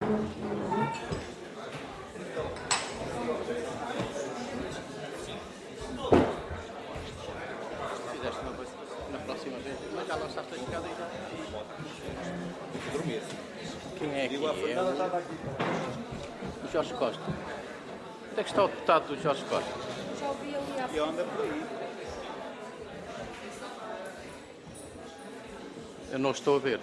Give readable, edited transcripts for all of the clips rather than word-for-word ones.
Fizeste uma coisa na próxima vez, mas já lançaste a escada e já. Dormir. Quem é que Digo a Fernanda, estava aqui. O Jorge Costa. Onde é que está o deputado do Jorge Costa? Já ouvi ali à E anda por aí. Eu não estou a ver.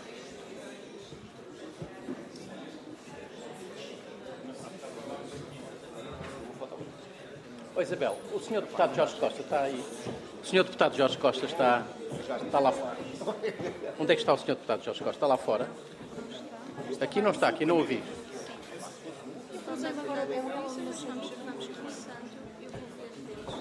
Ô Isabel, o senhor deputado Jorge Costa está aí. O senhor deputado Jorge Costa está lá fora. Onde é que está o senhor deputado Jorge Costa? Está lá fora? Aqui não está, aqui não o vi. Inclusive agora é mas vamos começando. Eu vou ver deles.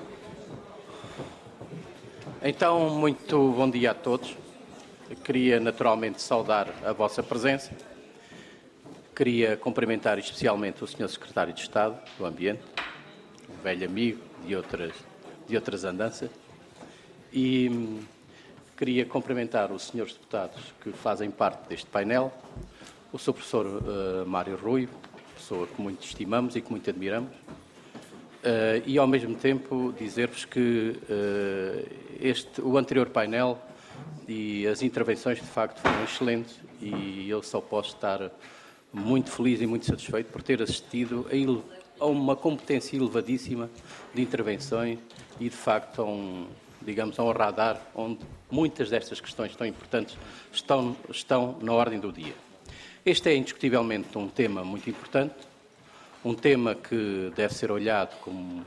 Então, muito bom dia a todos. Eu queria naturalmente saudar a vossa presença. Queria cumprimentar especialmente o Sr. Secretário de Estado do Ambiente, um velho amigo de outras andanças. E queria cumprimentar os senhores deputados que fazem parte deste painel, o Sr. Professor Mário Rui, pessoa que muito estimamos e que muito admiramos, e ao mesmo tempo dizer-vos que o anterior painel e as intervenções de facto foram excelentes e eu só posso estar muito feliz e muito satisfeito por ter assistido a uma competência elevadíssima de intervenções e de facto a um radar onde muitas destas questões tão importantes estão na ordem do dia. Este é indiscutivelmente um tema muito importante, um tema que deve ser olhado como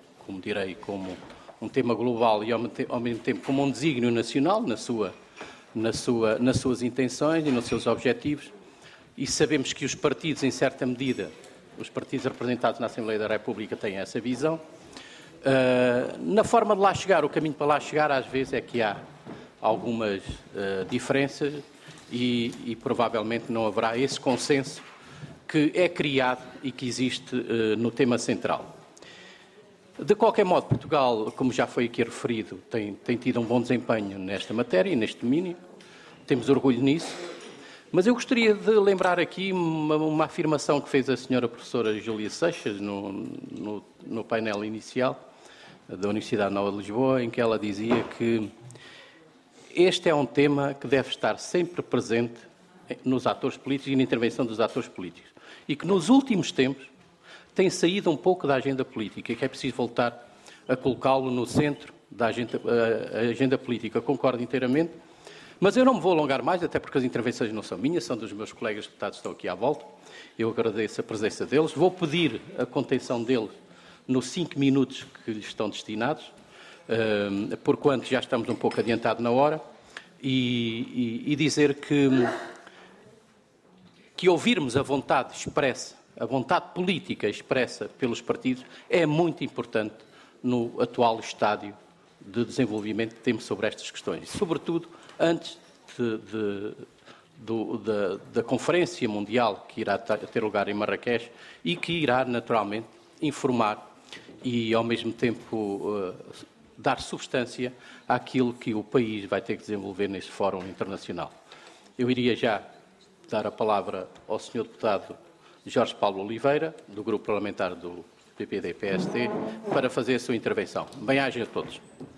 um tema global e ao mesmo tempo como um desígnio nacional nas suas intenções e nos seus objetivos. E sabemos que os partidos, em certa medida, os partidos representados na Assembleia da República têm essa visão. Na forma de lá chegar, o caminho para lá chegar, às vezes é que há algumas diferenças e provavelmente não haverá esse consenso que é criado e que existe no tema central. De qualquer modo, Portugal, como já foi aqui referido, tem tido um bom desempenho nesta matéria e neste domínio. Temos orgulho nisso. Mas eu gostaria de lembrar aqui uma afirmação que fez a senhora professora Júlia Seixas no painel inicial da Universidade Nova de Lisboa, em que ela dizia que este é um tema que deve estar sempre presente nos atores políticos e na intervenção dos atores políticos. E que nos últimos tempos tem saído um pouco da agenda política e que é preciso voltar a colocá-lo no centro da agenda política. Eu concordo inteiramente, mas eu não me vou alongar mais, até porque as intervenções não são minhas, são dos meus colegas deputados que estão aqui à volta. Eu agradeço a presença deles. Vou pedir a contenção deles nos 5 minutos que lhes estão destinados, porquanto já estamos um pouco adiantados na hora, e dizer que ouvirmos a vontade expressa, a vontade política expressa pelos partidos é muito importante no atual estádio de desenvolvimento que temos sobre estas questões. Sobretudo antes da Conferência Mundial que irá ter lugar em Marrakech e que irá naturalmente informar e ao mesmo tempo dar substância àquilo que o país vai ter que desenvolver neste fórum internacional. Eu iria já dar a palavra ao Sr. Deputado Jorge Paulo Oliveira, do Grupo Parlamentar do PPD-PST, para fazer a sua intervenção. Bem-aja a todos.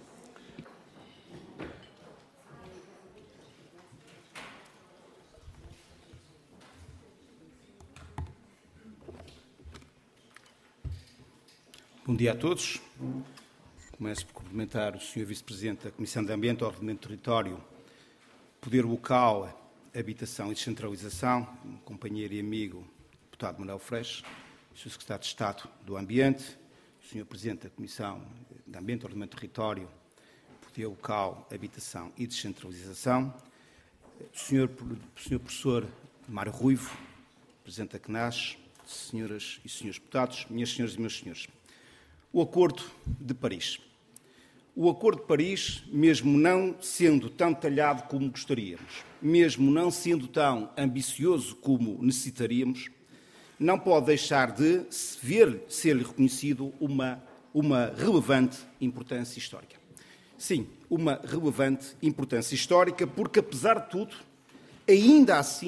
Bom dia a todos. Começo por cumprimentar o Sr. Vice-Presidente da Comissão de Ambiente, Ordenamento do Território, Poder Local, Habitação e Descentralização, um companheiro e amigo, deputado Manuel Freixo, o Sr. Secretário de Estado do Ambiente, o Sr. Presidente da Comissão de Ambiente, Ordenamento do Território, Poder Local, Habitação e Descentralização, o Sr. Professor Mário Ruivo, Presidente da CNAS, senhoras e senhores deputados, minhas senhoras e meus senhores. O Acordo de Paris. O Acordo de Paris, mesmo não sendo tão detalhado como gostaríamos, mesmo não sendo tão ambicioso como necessitaríamos, não pode deixar de ser-lhe reconhecido uma relevante importância histórica. Sim, uma relevante importância histórica, porque, apesar de tudo, ainda assim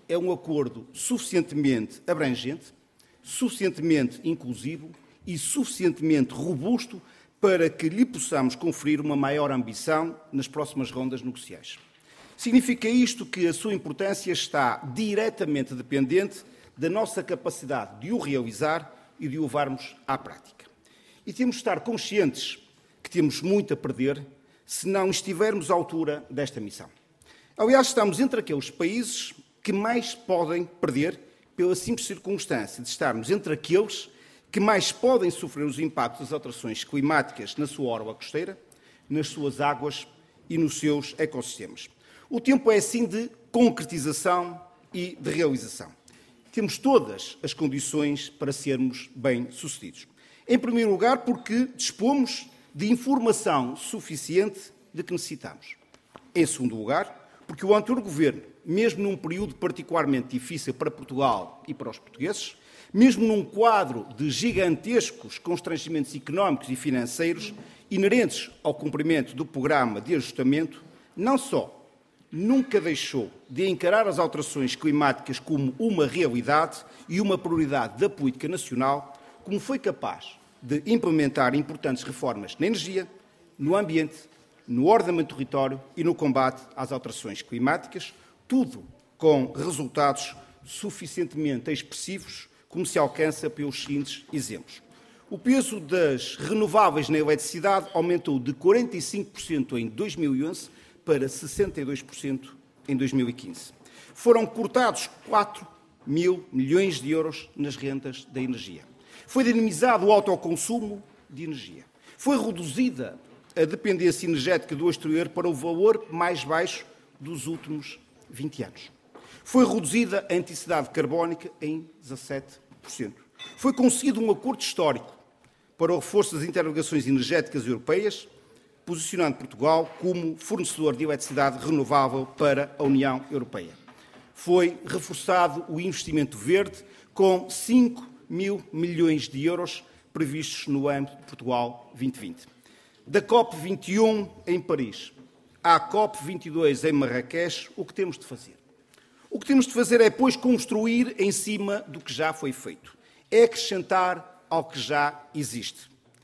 é um acordo suficientemente abrangente, suficientemente inclusivo e suficientemente robusto para que lhe possamos conferir uma maior ambição nas próximas rondas negociais. Significa isto que a sua importância está diretamente dependente da nossa capacidade de o realizar e de o levarmos à prática. E temos de estar conscientes que temos muito a perder se não estivermos à altura desta missão. Aliás, estamos entre aqueles países que mais podem perder pela simples circunstância de estarmos entre aqueles que mais podem sofrer os impactos das alterações climáticas na sua orla costeira, nas suas águas e nos seus ecossistemas. O tempo é, assim, de concretização e de realização. Temos todas as condições para sermos bem-sucedidos. Em primeiro lugar, porque dispomos de informação suficiente de que necessitamos. Em segundo lugar, porque o anterior governo, mesmo num período particularmente difícil para Portugal e para os portugueses, mesmo num quadro de gigantescos constrangimentos económicos e financeiros inerentes ao cumprimento do programa de ajustamento, não só nunca deixou de encarar as alterações climáticas como uma realidade e uma prioridade da política nacional, como foi capaz de implementar importantes reformas na energia, no ambiente, no ordenamento do território e no combate às alterações climáticas, tudo com resultados suficientemente expressivos, como se alcança pelos seguintes exemplos. O peso das renováveis na eletricidade aumentou de 45% em 2011 para 62% em 2015. Foram cortados 4 mil milhões de euros nas rendas da energia. Foi dinamizado o autoconsumo de energia. Foi reduzida a dependência energética do exterior para o valor mais baixo dos últimos 20 anos. Foi reduzida a intensidade carbónica em 17%. Foi conseguido um acordo histórico para o reforço das interligações energéticas europeias, posicionando Portugal como fornecedor de eletricidade renovável para a União Europeia. Foi reforçado o investimento verde com 5 mil milhões de euros previstos no âmbito de Portugal 2020. Da COP21 em Paris à COP22 em Marrakech, o que temos de fazer? O que temos de fazer é, pois, construir em cima do que já foi feito. É acrescentar ao que já existe.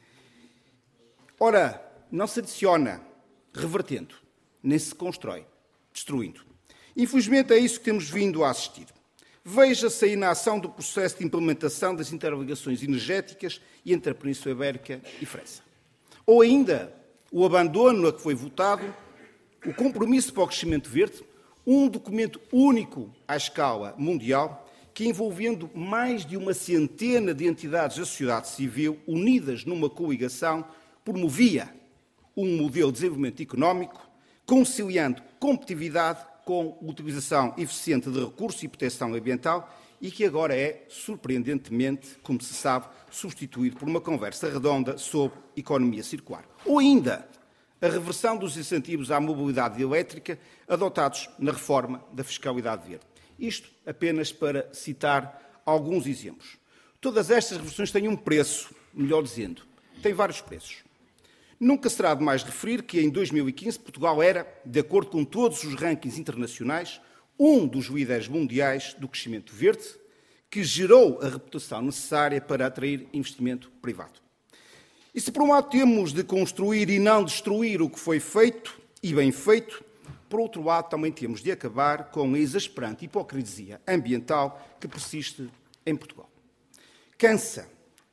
Ora, não se adiciona revertendo, nem se constrói destruindo. Infelizmente é isso que temos vindo a assistir. Veja-se a inação do processo de implementação das interligações energéticas entre a Península Ibérica e França. Ou ainda o abandono a que foi votado o compromisso para o crescimento verde, um documento único à escala mundial, que envolvendo mais de uma centena de entidades da sociedade civil unidas numa coligação, promovia um modelo de desenvolvimento económico, conciliando competitividade com utilização eficiente de recursos e proteção ambiental e que agora é, surpreendentemente, como se sabe, substituído por uma conversa redonda sobre economia circular. Ou ainda a reversão dos incentivos à mobilidade elétrica adotados na reforma da fiscalidade verde. Isto apenas para citar alguns exemplos. Todas estas reversões têm um preço, melhor dizendo, têm vários preços. Nunca será demais referir que em 2015 Portugal era, de acordo com todos os rankings internacionais, um dos líderes mundiais do crescimento verde, que gerou a reputação necessária para atrair investimento privado. E se por um lado temos de construir e não destruir o que foi feito, e bem feito, por outro lado também temos de acabar com a exasperante hipocrisia ambiental que persiste em Portugal. Cansa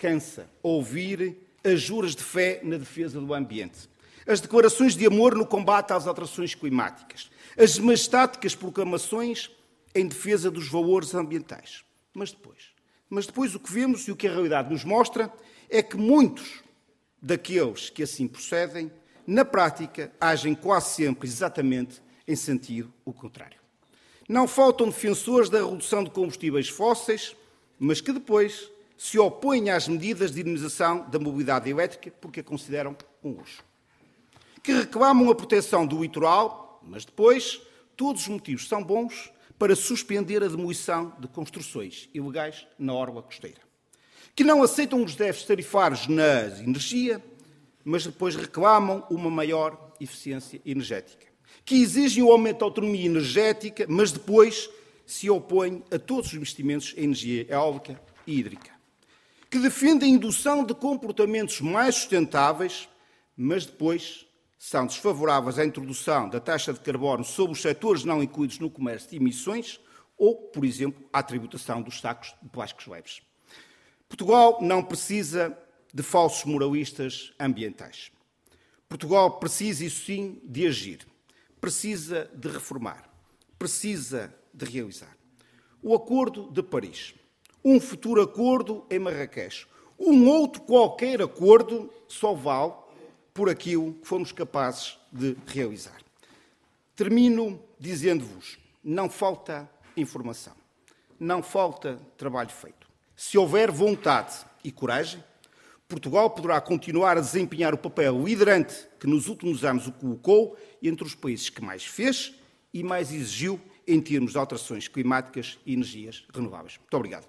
ouvir as juras de fé na defesa do ambiente, as declarações de amor no combate às alterações climáticas, as majestáticas proclamações em defesa dos valores ambientais. Mas depois o que vemos e o que a realidade nos mostra é que muitos daqueles que assim procedem, na prática, agem quase sempre exatamente em sentido o contrário. Não faltam defensores da redução de combustíveis fósseis, mas que depois se opõem às medidas de dinamização da mobilidade elétrica porque a consideram um luxo. Que reclamam a proteção do litoral, mas depois todos os motivos são bons para suspender a demolição de construções ilegais na orla costeira. Que não aceitam os déficits tarifários na energia, mas depois reclamam uma maior eficiência energética. Que exigem o aumento da autonomia energética, mas depois se opõe a todos os investimentos em energia eólica e hídrica, que defende a indução de comportamentos mais sustentáveis, mas depois são desfavoráveis à introdução da taxa de carbono sobre os setores não incluídos no comércio de emissões ou, por exemplo, à tributação dos sacos de plásticos leves. Portugal não precisa de falsos moralistas ambientais. Portugal precisa, isso sim, de agir. Precisa de reformar. Precisa de realizar. O Acordo de Paris, um futuro acordo em Marrakech, um outro qualquer acordo só vale por aquilo que fomos capazes de realizar. Termino dizendo-vos, não falta informação, não falta trabalho feito. Se houver vontade e coragem, Portugal poderá continuar a desempenhar o papel liderante que nos últimos anos o colocou entre os países que mais fez e mais exigiu em termos de alterações climáticas e energias renováveis. Muito obrigado.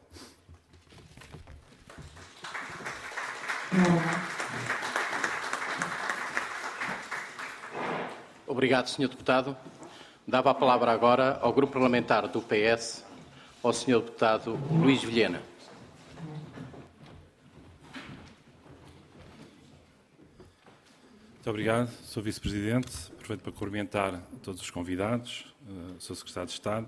Obrigado, Sr. Deputado. Dava a palavra agora ao Grupo Parlamentar do PS, ao Sr. Deputado Luís Vilhena. Muito obrigado, Sr. Vice-Presidente. Aproveito para cumprimentar todos os convidados, Sr. Secretário de Estado,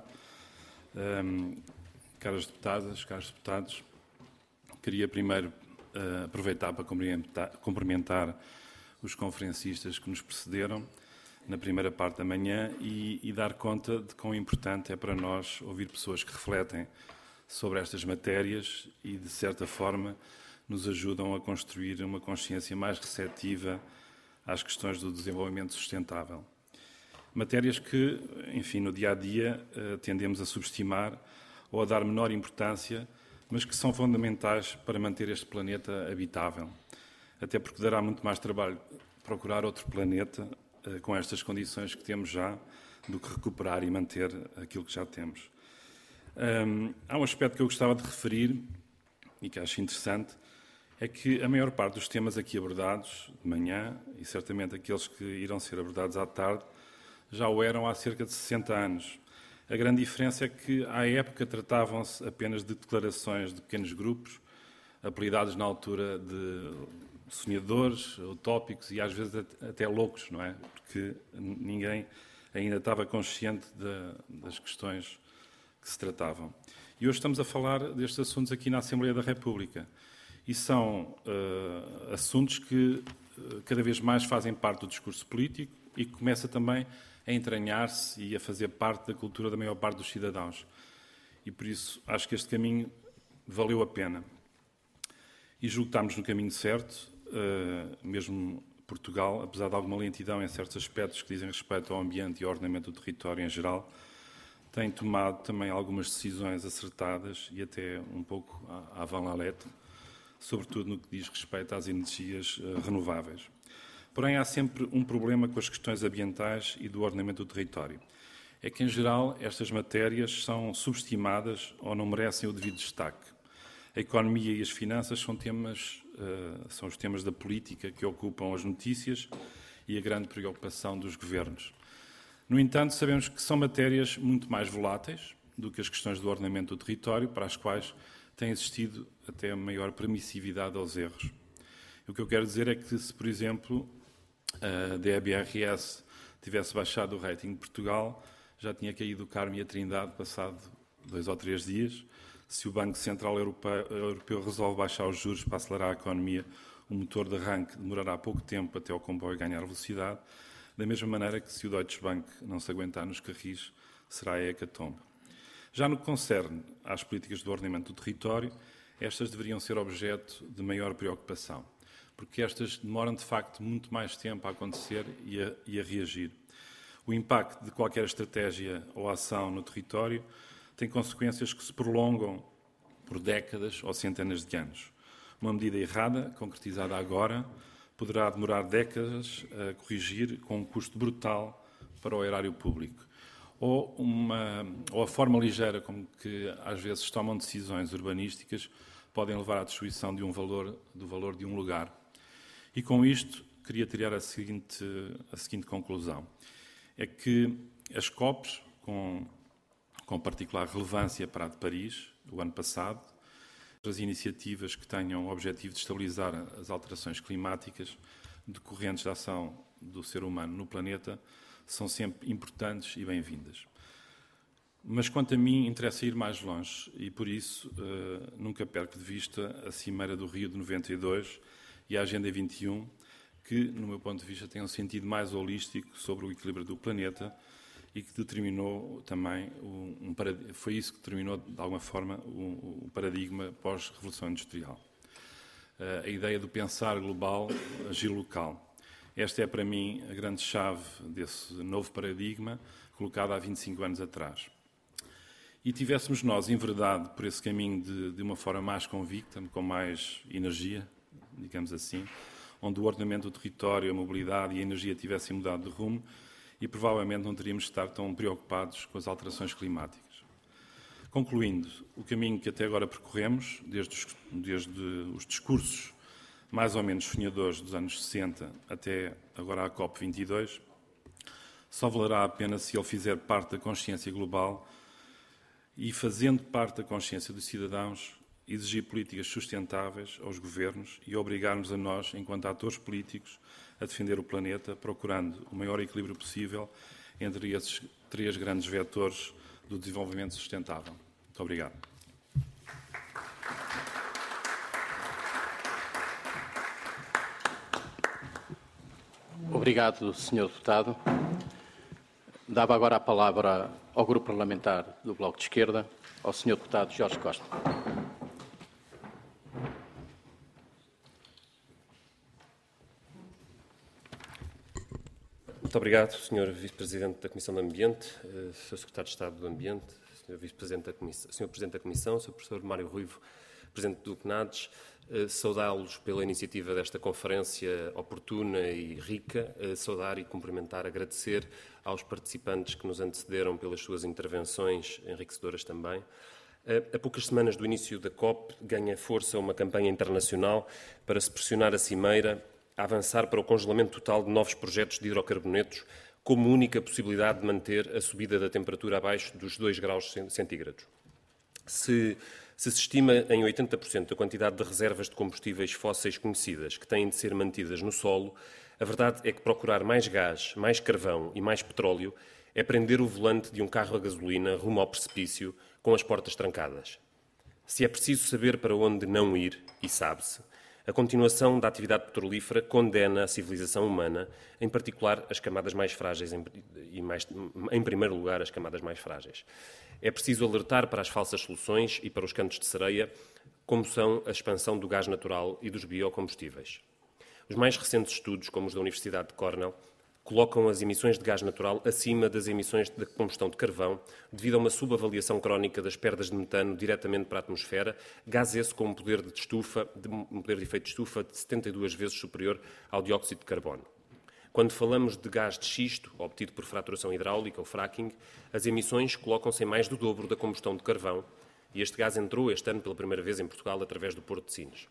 caras deputadas, caros deputados. Queria primeiro aproveitar para cumprimentar os conferencistas que nos precederam na primeira parte da manhã e dar conta de quão importante é para nós ouvir pessoas que refletem sobre estas matérias e, de certa forma, nos ajudam a construir uma consciência mais receptiva às questões do desenvolvimento sustentável. Matérias que, enfim, no dia-a-dia tendemos a subestimar ou a dar menor importância, mas que são fundamentais para manter este planeta habitável. Até porque dará muito mais trabalho procurar outro planeta com estas condições que temos já, do que recuperar e manter aquilo que já temos. Há um aspecto que eu gostava de referir e que acho interessante, é que a maior parte dos temas aqui abordados de manhã, e certamente aqueles que irão ser abordados à tarde, já o eram há cerca de 60 anos. A grande diferença é que, à época, tratavam-se apenas de declarações de pequenos grupos, apelidados na altura de sonhadores, utópicos e às vezes até loucos, não é? Porque ninguém ainda estava consciente das questões que se tratavam. E hoje estamos a falar destes assuntos aqui na Assembleia da República. E são assuntos que cada vez mais fazem parte do discurso político e que começa também a entranhar-se e a fazer parte da cultura da maior parte dos cidadãos. E por isso acho que este caminho valeu a pena. E julgo que estamos no caminho certo, mesmo Portugal, apesar de alguma lentidão em certos aspectos que dizem respeito ao ambiente e ao ordenamento do território em geral, tem tomado também algumas decisões acertadas e até um pouco à van-la-lettre, sobretudo no que diz respeito às energias renováveis. Porém, há sempre um problema com as questões ambientais e do ordenamento do território. É que, em geral, estas matérias são subestimadas ou não merecem o devido destaque. A economia e as finanças são os temas da política que ocupam as notícias e a grande preocupação dos governos. No entanto, sabemos que são matérias muito mais voláteis do que as questões do ordenamento do território, para as quais tem existido até maior permissividade aos erros. O que eu quero dizer é que se, por exemplo, a DBRS tivesse baixado o rating de Portugal, já tinha caído o Carmo e a Trindade passado 2 ou 3 dias. Se o Banco Central Europeu resolve baixar os juros para acelerar a economia, o motor de arranque demorará pouco tempo até o comboio ganhar velocidade, da mesma maneira que se o Deutsche Bank não se aguentar nos carris, será a hecatombe. Já no que concerne às políticas do ordenamento do território, estas deveriam ser objeto de maior preocupação, porque estas demoram, de facto, muito mais tempo a acontecer e a reagir. O impacto de qualquer estratégia ou ação no território tem consequências que se prolongam por décadas ou centenas de anos. Uma medida errada, concretizada agora, poderá demorar décadas a corrigir com um custo brutal para o erário público. Ou a forma ligeira como que às vezes tomam decisões urbanísticas podem levar à destruição do valor de um lugar. E com isto queria tirar a seguinte conclusão. É que as COPs, com com particular relevância para a de Paris, o ano passado. As iniciativas que tenham o objetivo de estabilizar as alterações climáticas decorrentes da ação do ser humano no planeta são sempre importantes e bem-vindas. Mas, quanto a mim, interessa ir mais longe e, por isso, nunca perco de vista a Cimeira do Rio de 92 e a Agenda 21, que, no meu ponto de vista, têm um sentido mais holístico sobre o equilíbrio do planeta e que determinou também, foi isso que determinou, de alguma forma, o paradigma pós-revolução industrial. A ideia do pensar global, agir local. Esta é, para mim, a grande chave desse novo paradigma, colocado há 25 anos atrás. E tivéssemos nós enveredado por esse caminho de uma forma mais convicta, com mais energia, digamos assim, onde o ordenamento do território, a mobilidade e a energia tivessem mudado de rumo, e provavelmente não teríamos de estar tão preocupados com as alterações climáticas. Concluindo, o caminho que até agora percorremos, desde os discursos mais ou menos sonhadores dos anos 60 até agora a COP22, só valerá a pena se ele fizer parte da consciência global e, fazendo parte da consciência dos cidadãos, exigir políticas sustentáveis aos governos e obrigar-nos a nós, enquanto atores políticos, a defender o planeta, procurando o maior equilíbrio possível entre esses 3 grandes vetores do desenvolvimento sustentável. Muito obrigado. Obrigado, Sr. Deputado. Dava agora a palavra ao Grupo Parlamentar do Bloco de Esquerda, ao Sr. Deputado Jorge Costa. Muito obrigado, Sr. Vice-Presidente da Comissão de Ambiente, Sr. Secretário de Estado do Ambiente, Sr. Vice-Presidente da Comissão, Sr. Presidente da Comissão, Sr. Professor Mário Ruivo, Presidente do CNADES, saudá-los pela iniciativa desta conferência oportuna e rica, saudar e cumprimentar, agradecer aos participantes que nos antecederam pelas suas intervenções, enriquecedoras também. A poucas semanas do início da COP, ganha força uma campanha internacional para se pressionar a Cimeira a avançar para o congelamento total de novos projetos de hidrocarbonetos como única possibilidade de manter a subida da temperatura abaixo dos 2 graus centígrados. Se estima em 80% a quantidade de reservas de combustíveis fósseis conhecidas que têm de ser mantidas no solo, a verdade é que procurar mais gás, mais carvão e mais petróleo é prender o volante de um carro a gasolina rumo ao precipício com as portas trancadas. Se é preciso saber para onde não ir, e sabe-se, a continuação da atividade petrolífera condena a civilização humana, em particular as camadas mais frágeis, em primeiro lugar as camadas mais frágeis. É preciso alertar para as falsas soluções e para os cantos de sereia, como são a expansão do gás natural e dos biocombustíveis. Os mais recentes estudos, como os da Universidade de Cornell, colocam as emissões de gás natural acima das emissões de combustão de carvão, devido a uma subavaliação crónica das perdas de metano diretamente para a atmosfera, gás esse com um poder de efeito de estufa de 72 vezes superior ao dióxido de carbono. Quando falamos de gás de xisto, obtido por fraturação hidráulica ou fracking, as emissões colocam-se em mais do dobro da combustão de carvão, e este gás entrou este ano pela primeira vez em Portugal através do Porto de Sines.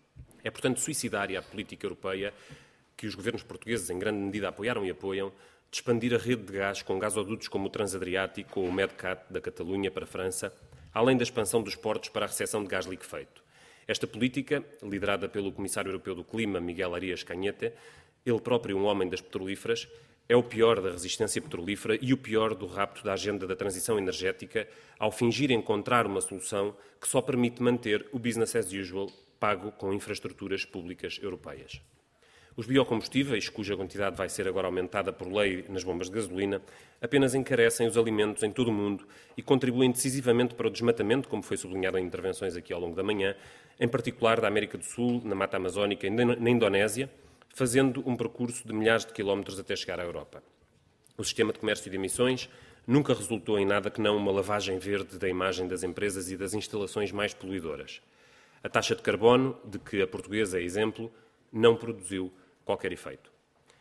É, portanto, suicidária a política europeia, que os governos portugueses em grande medida apoiaram e apoiam, de expandir a rede de gás com gasodutos como o Transadriático ou o Medcat da Catalunha para a França, além da expansão dos portos para a recepção de gás liquefeito. Esta política, liderada pelo Comissário Europeu do Clima, Miguel Arias Cañete, ele próprio um homem das petrolíferas, é o pior da resistência petrolífera e o pior do rapto da agenda da transição energética ao fingir encontrar uma solução que só permite manter o business as usual pago com infraestruturas públicas europeias. Os biocombustíveis, cuja quantidade vai ser agora aumentada por lei nas bombas de gasolina, apenas encarecem os alimentos em todo o mundo e contribuem decisivamente para o desmatamento, como foi sublinhado em intervenções aqui ao longo da manhã, em particular da América do Sul, na Mata Amazónica e na Indonésia, fazendo um percurso de milhares de quilómetros até chegar à Europa. O sistema de comércio de emissões nunca resultou em nada que não uma lavagem verde da imagem das empresas e das instalações mais poluidoras. A taxa de carbono, de que a portuguesa é exemplo, não produziu qualquer efeito.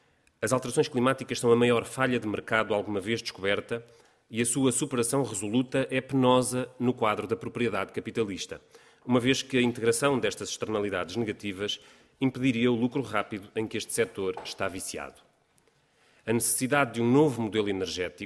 As alterações climáticas são a maior falha de mercado alguma vez descoberta e a sua superação resoluta é penosa no quadro da propriedade capitalista, uma vez que a integração destas externalidades negativas impediria o lucro rápido em que este setor está viciado. A necessidade de um novo modelo energético,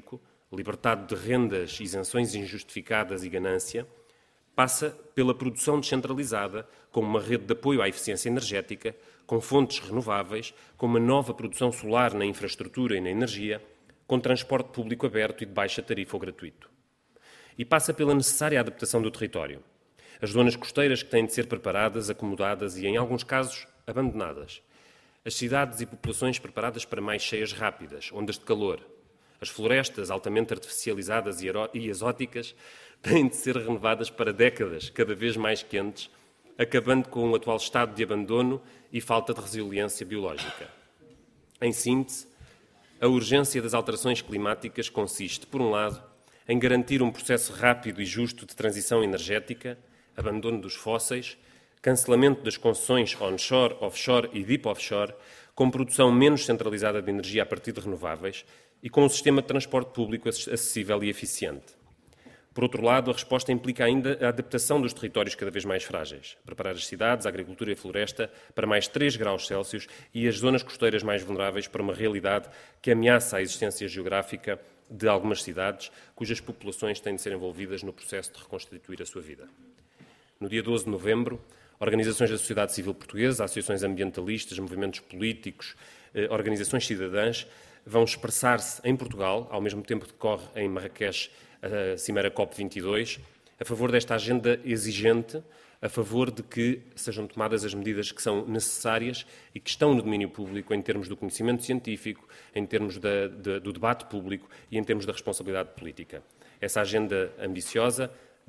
libertado de rendas, isenções injustificadas e ganância, passa pela produção descentralizada, com uma rede de apoio à eficiência energética, com fontes renováveis, com uma nova produção solar na infraestrutura e na energia, com transporte público aberto e de baixa tarifa ou gratuito. E passa pela necessária adaptação do território. As zonas costeiras que têm de ser preparadas, acomodadas e, em alguns casos, abandonadas. As cidades e populações preparadas para mais cheias rápidas, ondas de calor. As florestas altamente artificializadas e exóticas têm de ser renovadas para décadas cada vez mais quentes, acabando com o atual estado de abandono e falta de resiliência biológica. Em síntese, a urgência das alterações climáticas consiste, por um lado, em garantir um processo rápido e justo de transição energética, abandono dos fósseis, cancelamento das concessões onshore, offshore e deep offshore, com produção menos centralizada de energia a partir de renováveis e com um sistema de transporte público acessível e eficiente. Por outro lado, a resposta implica ainda a adaptação dos territórios cada vez mais frágeis, preparar as cidades, a agricultura e a floresta para mais 3 graus Celsius e as zonas costeiras mais vulneráveis para uma realidade que ameaça a existência geográfica de algumas cidades, cujas populações têm de ser envolvidas no processo de reconstituir a sua vida. No dia 12 de novembro, organizações da sociedade civil portuguesa, associações ambientalistas, movimentos políticos, organizações cidadãs, vão expressar-se em Portugal, ao mesmo tempo que decorre em Marrakech a Cimeira COP22, a favor desta agenda exigente, a favor de que sejam tomadas as medidas que são necessárias e que estão no domínio público em termos do conhecimento científico, em termos do debate público e em termos da responsabilidade política. Essa agenda ambiciosa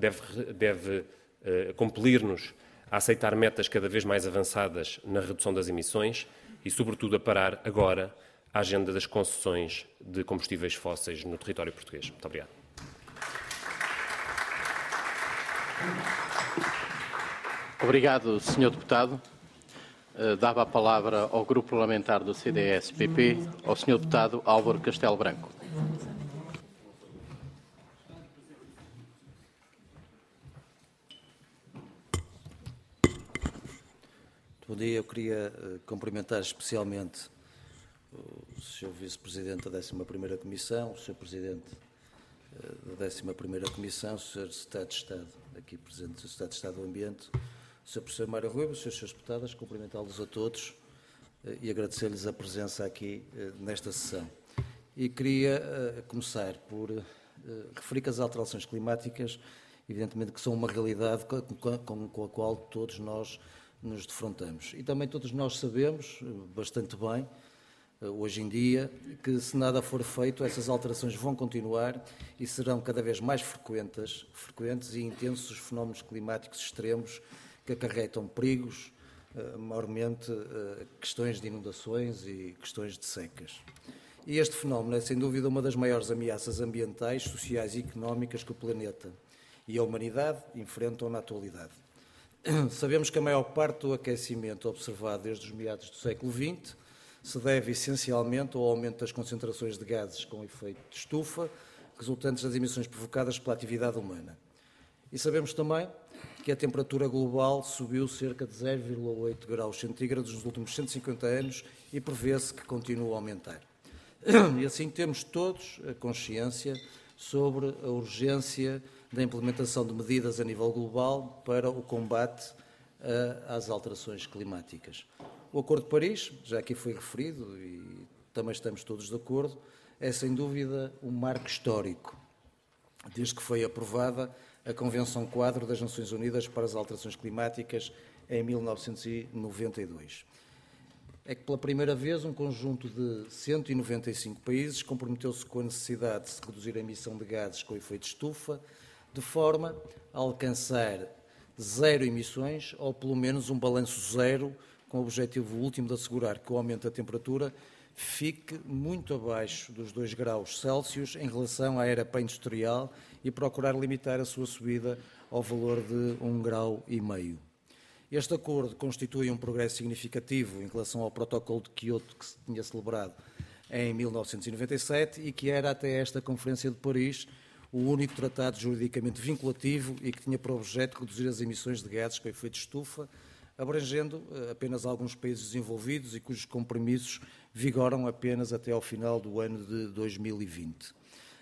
deve compelir-nos a aceitar metas cada vez mais avançadas na redução das emissões e, sobretudo, a parar agora a agenda das concessões de combustíveis fósseis no território português. Muito obrigado. Obrigado, Sr. Deputado. Dava a palavra ao Grupo Parlamentar do CDS-PP, ao Sr. Deputado Álvaro Castelo Branco. Bom dia, eu queria cumprimentar especialmente o Sr. Vice-Presidente da 11ª Comissão, o Sr. Presidente da 11ª Comissão, o Sr. Secretário de Estado, aqui presente, o Secretário de Estado do Ambiente, o Sr. Professor Mário Ruivo, os Srs. Deputados, cumprimentá-los a todos e agradecer-lhes a presença aqui nesta sessão. E queria começar por referir que as alterações climáticas, evidentemente que são uma realidade com a qual todos nós nos defrontamos. E também todos nós sabemos, bastante bem, hoje em dia, que se nada for feito, essas alterações vão continuar e serão cada vez mais frequentes e intensos os fenómenos climáticos extremos que acarretam perigos, maiormente questões de inundações e questões de secas. E este fenómeno é, sem dúvida, uma das maiores ameaças ambientais, sociais e económicas que o planeta e a humanidade enfrentam na atualidade. Sabemos que a maior parte do aquecimento observado desde os meados do século XX se deve essencialmente ao aumento das concentrações de gases com efeito de estufa, resultantes das emissões provocadas pela atividade humana. E sabemos também que a temperatura global subiu cerca de 0,8 graus centígrados nos últimos 150 anos e prevê-se que continue a aumentar. E assim temos todos a consciência sobre a urgência da implementação de medidas a nível global para o combate às alterações climáticas. O Acordo de Paris, já aqui foi referido e também estamos todos de acordo, é sem dúvida um marco histórico, desde que foi aprovada a Convenção Quadro das Nações Unidas para as Alterações Climáticas em 1992. É que pela primeira vez um conjunto de 195 países comprometeu-se com a necessidade de se reduzir a emissão de gases com efeito de estufa, de forma a alcançar zero emissões ou pelo menos um balanço zero, com o objetivo último de assegurar que o aumento da temperatura fique muito abaixo dos 2 graus Celsius em relação à era pré-industrial e procurar limitar a sua subida ao valor de 1,5 grau. Este acordo constitui um progresso significativo em relação ao protocolo de Quioto que se tinha celebrado em 1997 e que era até esta Conferência de Paris o único tratado juridicamente vinculativo e que tinha por objeto reduzir as emissões de gases com efeito de estufa, abrangendo apenas alguns países desenvolvidos e cujos compromissos vigoram apenas até ao final do ano de 2020.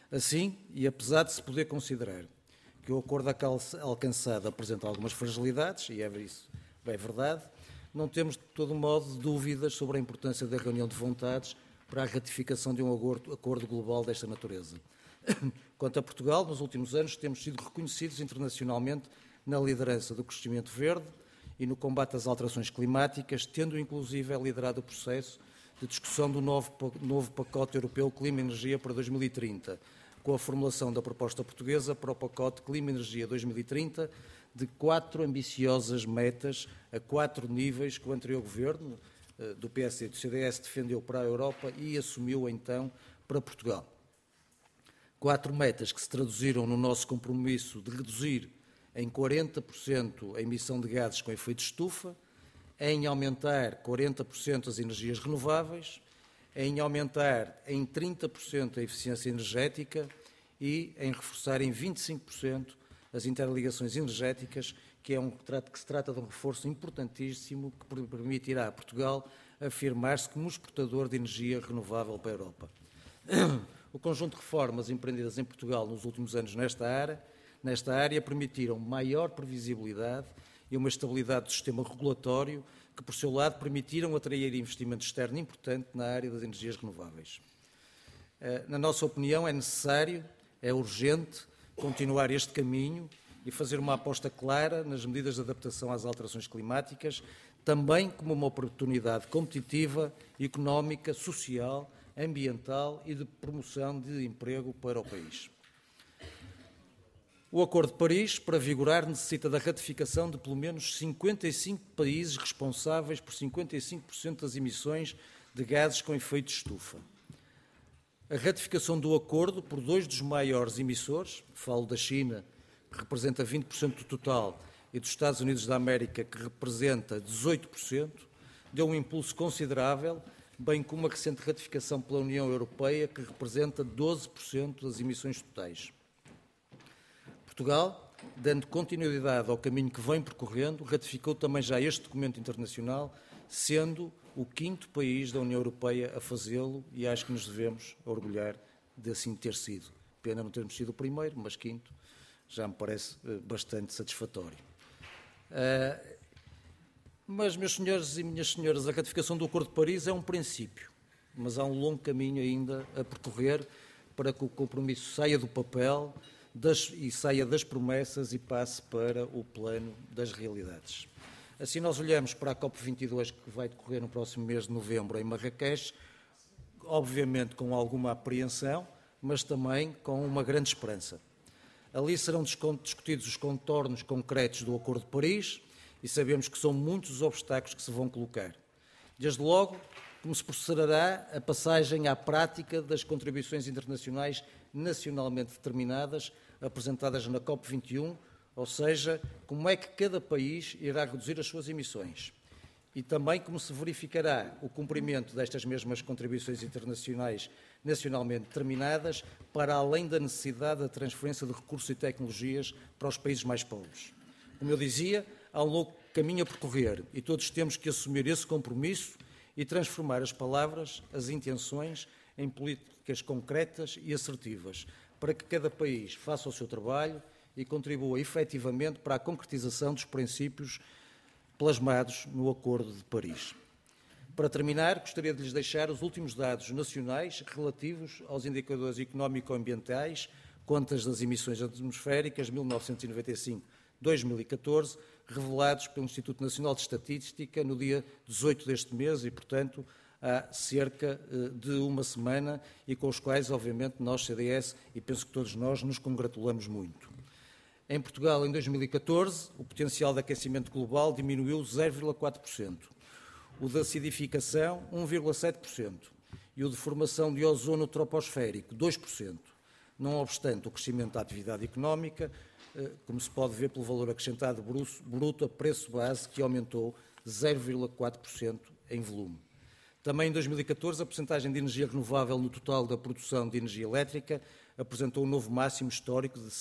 Assim, e apesar de se poder considerar que o acordo alcançado apresenta algumas fragilidades, e isso é verdade, não temos de todo modo dúvidas sobre a importância da reunião de vontades para a ratificação de um acordo global desta natureza. Quanto a Portugal, nos últimos anos temos sido reconhecidos internacionalmente na liderança do crescimento verde e no combate às alterações climáticas, tendo inclusive liderado o processo de discussão do novo pacote europeu Clima-Energia para 2030, com a formulação da proposta portuguesa para o pacote Clima-Energia 2030 de 4 ambiciosas metas a 4 níveis que o anterior governo do PSD e do CDS defendeu para a Europa e assumiu então para Portugal. 4 metas que se traduziram no nosso compromisso de reduzir em 40% a emissão de gases com efeito de estufa, em aumentar 40% as energias renováveis, em aumentar em 30% a eficiência energética e em reforçar em 25% as interligações energéticas, que se trata de um reforço importantíssimo que permitirá a Portugal afirmar-se como exportador de energia renovável para a Europa. O conjunto de reformas empreendidas em Portugal nos últimos anos nesta área permitiram maior previsibilidade e uma estabilidade do sistema regulatório que, por seu lado, permitiram atrair investimento externo importante na área das energias renováveis. Na nossa opinião, é necessário, é urgente, continuar este caminho e fazer uma aposta clara nas medidas de adaptação às alterações climáticas, também como uma oportunidade competitiva, económica, social, ambiental e de promoção de emprego para o país. O Acordo de Paris, para vigorar, necessita da ratificação de pelo menos 55 países responsáveis por 55% das emissões de gases com efeito de estufa. A ratificação do acordo por 2 dos maiores emissores, falo da China, que representa 20% do total, e dos Estados Unidos da América, que representa 18%, deu um impulso considerável, bem como a recente ratificação pela União Europeia, que representa 12% das emissões totais. Portugal, dando continuidade ao caminho que vem percorrendo, ratificou também já este documento internacional, sendo o 5º país da União Europeia a fazê-lo, e acho que nos devemos orgulhar de assim ter sido. Pena não termos sido o primeiro, mas 5º já me parece bastante satisfatório. Mas, meus senhores e minhas senhoras, a ratificação do Acordo de Paris é um princípio, mas há um longo caminho ainda a percorrer para que o compromisso saia do papel e saia das promessas e passe para o plano das realidades. Assim, nós olhamos para a COP22, que vai decorrer no próximo mês de novembro em Marrakech, obviamente com alguma apreensão, mas também com uma grande esperança. Ali serão discutidos os contornos concretos do Acordo de Paris e sabemos que são muitos os obstáculos que se vão colocar. Desde logo, como se procederá a passagem à prática das contribuições internacionais nacionalmente determinadas, apresentadas na COP21, ou seja, como é que cada país irá reduzir as suas emissões. E também como se verificará o cumprimento destas mesmas contribuições internacionais nacionalmente determinadas, para além da necessidade da transferência de recursos e tecnologias para os países mais pobres. Como eu dizia, há um longo caminho a percorrer e todos temos que assumir esse compromisso e transformar as palavras, as intenções, em políticas concretas e assertivas, para que cada país faça o seu trabalho e contribua efetivamente para a concretização dos princípios plasmados no Acordo de Paris. Para terminar, gostaria de lhes deixar os últimos dados nacionais relativos aos indicadores económico-ambientais, contas das emissões atmosféricas 1995-2014, revelados pelo Instituto Nacional de Estatística no dia 18 deste mês e, portanto, há cerca de uma semana, e com os quais, obviamente, nós, CDS, e penso que todos nós, nos congratulamos muito. Em Portugal, em 2014, o potencial de aquecimento global diminuiu 0,4%, o da acidificação 1,7% e o de formação de ozono troposférico 2%. Não obstante o crescimento da atividade económica, como se pode ver pelo valor acrescentado bruto a preço base, que aumentou 0,4% em volume. Também em 2014, a percentagem de energia renovável no total da produção de energia elétrica apresentou um novo máximo histórico de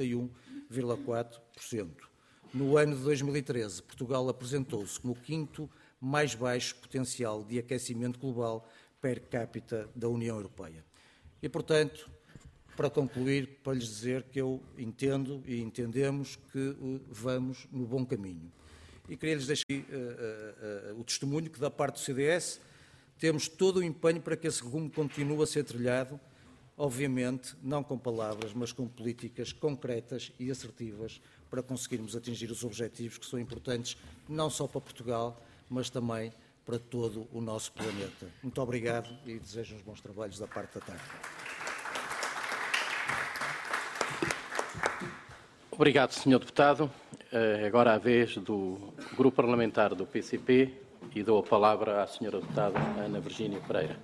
61,4%. No ano de 2013, Portugal apresentou-se como o 5º mais baixo potencial de aquecimento global per capita da União Europeia. E, portanto, para concluir, para lhes dizer que eu entendo e entendemos que vamos no bom caminho. E queria-lhes deixar o testemunho que, da parte do CDS, temos todo o empenho para que esse rumo continue a ser trilhado, obviamente, não com palavras, mas com políticas concretas e assertivas para conseguirmos atingir os objetivos que são importantes não só para Portugal, mas também para todo o nosso planeta. Muito obrigado e desejo uns bons trabalhos da parte da tarde. Obrigado, Sr. Deputado. Agora a vez do Grupo Parlamentar do PCP e dou a palavra à Sra. Deputada Ana Virgínia Pereira.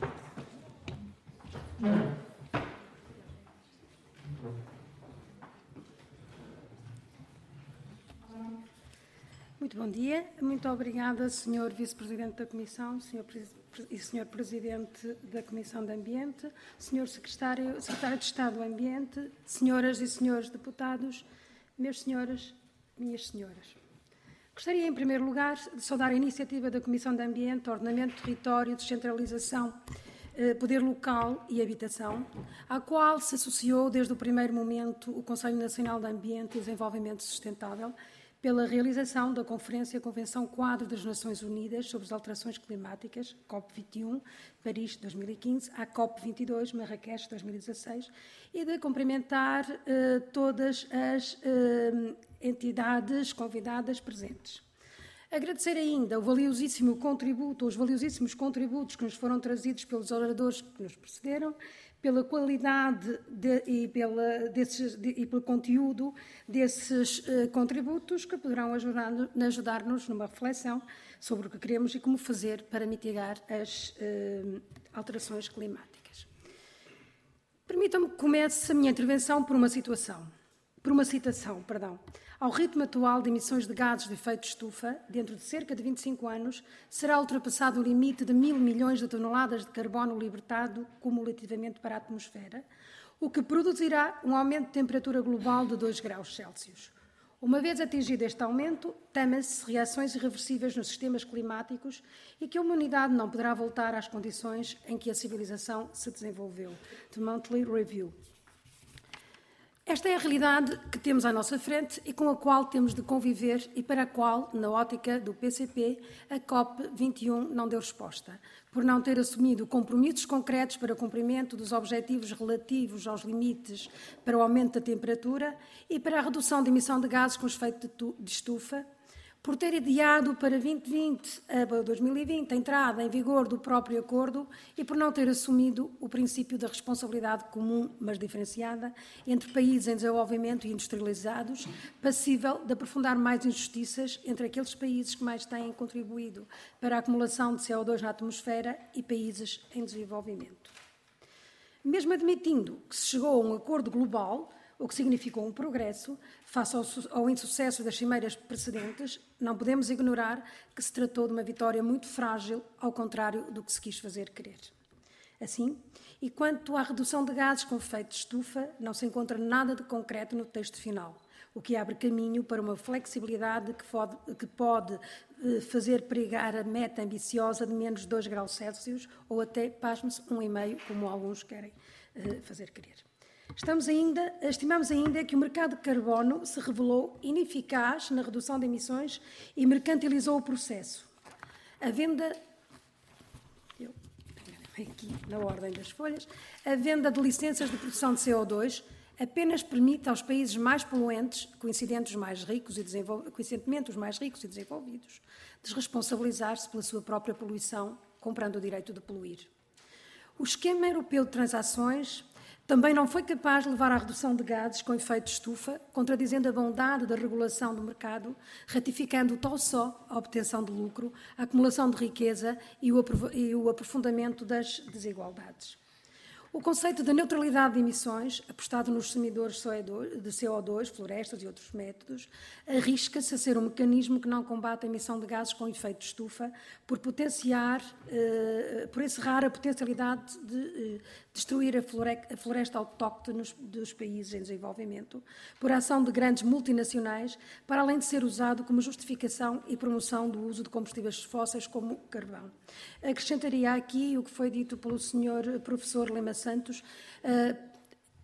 Muito bom dia. Muito obrigada, Sr. Vice-Presidente da Comissão, Sr. Presidente da Comissão de Ambiente, Sr. Secretário de Estado do Ambiente, Senhoras e Senhores Deputados, meus senhores, minhas senhoras. Gostaria, em primeiro lugar, de saudar a iniciativa da Comissão de Ambiente, Ordenamento, Território, Descentralização, Poder Local e Habitação, à qual se associou desde o primeiro momento o Conselho Nacional de Ambiente e Desenvolvimento Sustentável, pela realização da Convenção Quadro das Nações Unidas sobre as Alterações Climáticas, COP21, Paris 2015, à COP22, Marrakech 2016, e de cumprimentar todas as entidades convidadas presentes. Agradecer ainda os valiosíssimos contributos que nos foram trazidos pelos oradores que nos precederam, pela qualidade e pelo conteúdo desses contributos que poderão ajudar-nos numa reflexão sobre o que queremos e como fazer para mitigar as alterações climáticas. Permitam-me que comece a minha intervenção por uma citação. Ao ritmo atual de emissões de gases de efeito estufa, dentro de cerca de 25 anos, será ultrapassado o limite de 1.000 milhões de toneladas de carbono libertado cumulativamente para a atmosfera, o que produzirá um aumento de temperatura global de 2 graus Celsius. Uma vez atingido este aumento, temem-se reações irreversíveis nos sistemas climáticos e que a humanidade não poderá voltar às condições em que a civilização se desenvolveu. The Monthly Review. Esta é a realidade que temos à nossa frente e com a qual temos de conviver e para a qual, na ótica do PCP, a COP21 não deu resposta, por não ter assumido compromissos concretos para o cumprimento dos objetivos relativos aos limites para o aumento da temperatura e para a redução de emissão de gases com efeito de estufa, por ter adiado para 2020 a entrada em vigor do próprio acordo e por não ter assumido o princípio da responsabilidade comum, mas diferenciada, entre países em desenvolvimento e industrializados, passível de aprofundar mais injustiças entre aqueles países que mais têm contribuído para a acumulação de CO2 na atmosfera e países em desenvolvimento. Mesmo admitindo que se chegou a um acordo global, o que significou um progresso, face ao insucesso das cimeiras precedentes, não podemos ignorar que se tratou de uma vitória muito frágil, ao contrário do que se quis fazer crer. Assim, e quanto à redução de gases com efeito de estufa, não se encontra nada de concreto no texto final, o que abre caminho para uma flexibilidade que pode fazer pregar a meta ambiciosa de menos 2 graus Celsius ou até, pasme-se, 1,5, como alguns querem fazer crer. Estimamos ainda que o mercado de carbono se revelou ineficaz na redução de emissões e mercantilizou o processo. A venda, aqui na ordem das folhas, a venda de licenças de produção de CO2 apenas permite aos países mais poluentes, coincidentemente os mais ricos e desenvolvidos, desresponsabilizar-se pela sua própria poluição, comprando o direito de poluir. O esquema europeu de transações também não foi capaz de levar à redução de gases com efeito de estufa, contradizendo a bondade da regulação do mercado, ratificando tão só a obtenção de lucro, a acumulação de riqueza e o aprofundamento das desigualdades. O conceito de neutralidade de emissões, apostado nos semidores de CO2, florestas e outros métodos, arrisca-se a ser um mecanismo que não combate a emissão de gases com efeito de estufa, por encerrar a potencialidade de destruir a floresta autóctone dos países em desenvolvimento, por ação de grandes multinacionais, para além de ser usado como justificação e promoção do uso de combustíveis fósseis como o carvão. Acrescentaria aqui o que foi dito pelo Sr. Professor Lema Santos,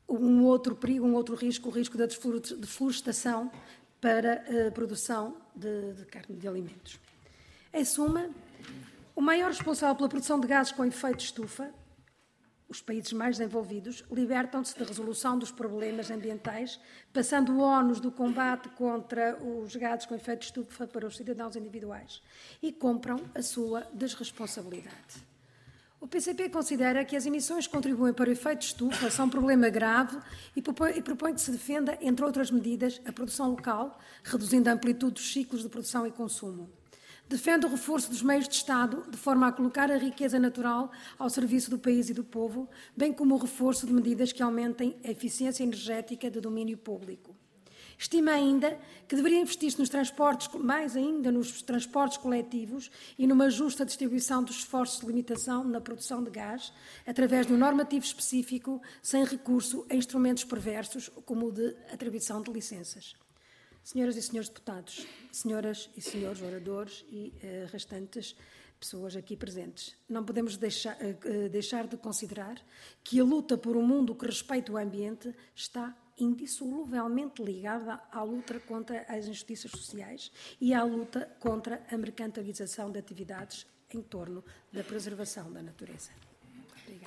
um outro perigo, um outro risco, o risco da desflorestação para a produção de carne de alimentos. Em suma, o maior responsável pela produção de gases com efeito de estufa, os países mais desenvolvidos, libertam-se da resolução dos problemas ambientais, passando o ónus do combate contra os gases com efeito de estufa para os cidadãos individuais e compram a sua desresponsabilidade. O PCP considera que as emissões que contribuem para o efeito de estufa são um problema grave e propõe que se defenda, entre outras medidas, a produção local, reduzindo a amplitude dos ciclos de produção e consumo. Defende o reforço dos meios de Estado, de forma a colocar a riqueza natural ao serviço do país e do povo, bem como o reforço de medidas que aumentem a eficiência energética de domínio público. Estima ainda que deveria investir-se nos transportes, mais ainda nos transportes coletivos e numa justa distribuição dos esforços de limitação na produção de gás, através de um normativo específico, sem recurso a instrumentos perversos, como o de atribuição de licenças. Senhoras e senhores deputados, senhoras e senhores oradores e restantes pessoas aqui presentes, não podemos deixar de considerar que a luta por um mundo que respeite o ambiente está indissoluvelmente ligada à luta contra as injustiças sociais e à luta contra a mercantilização de atividades em torno da preservação da natureza. Obrigada.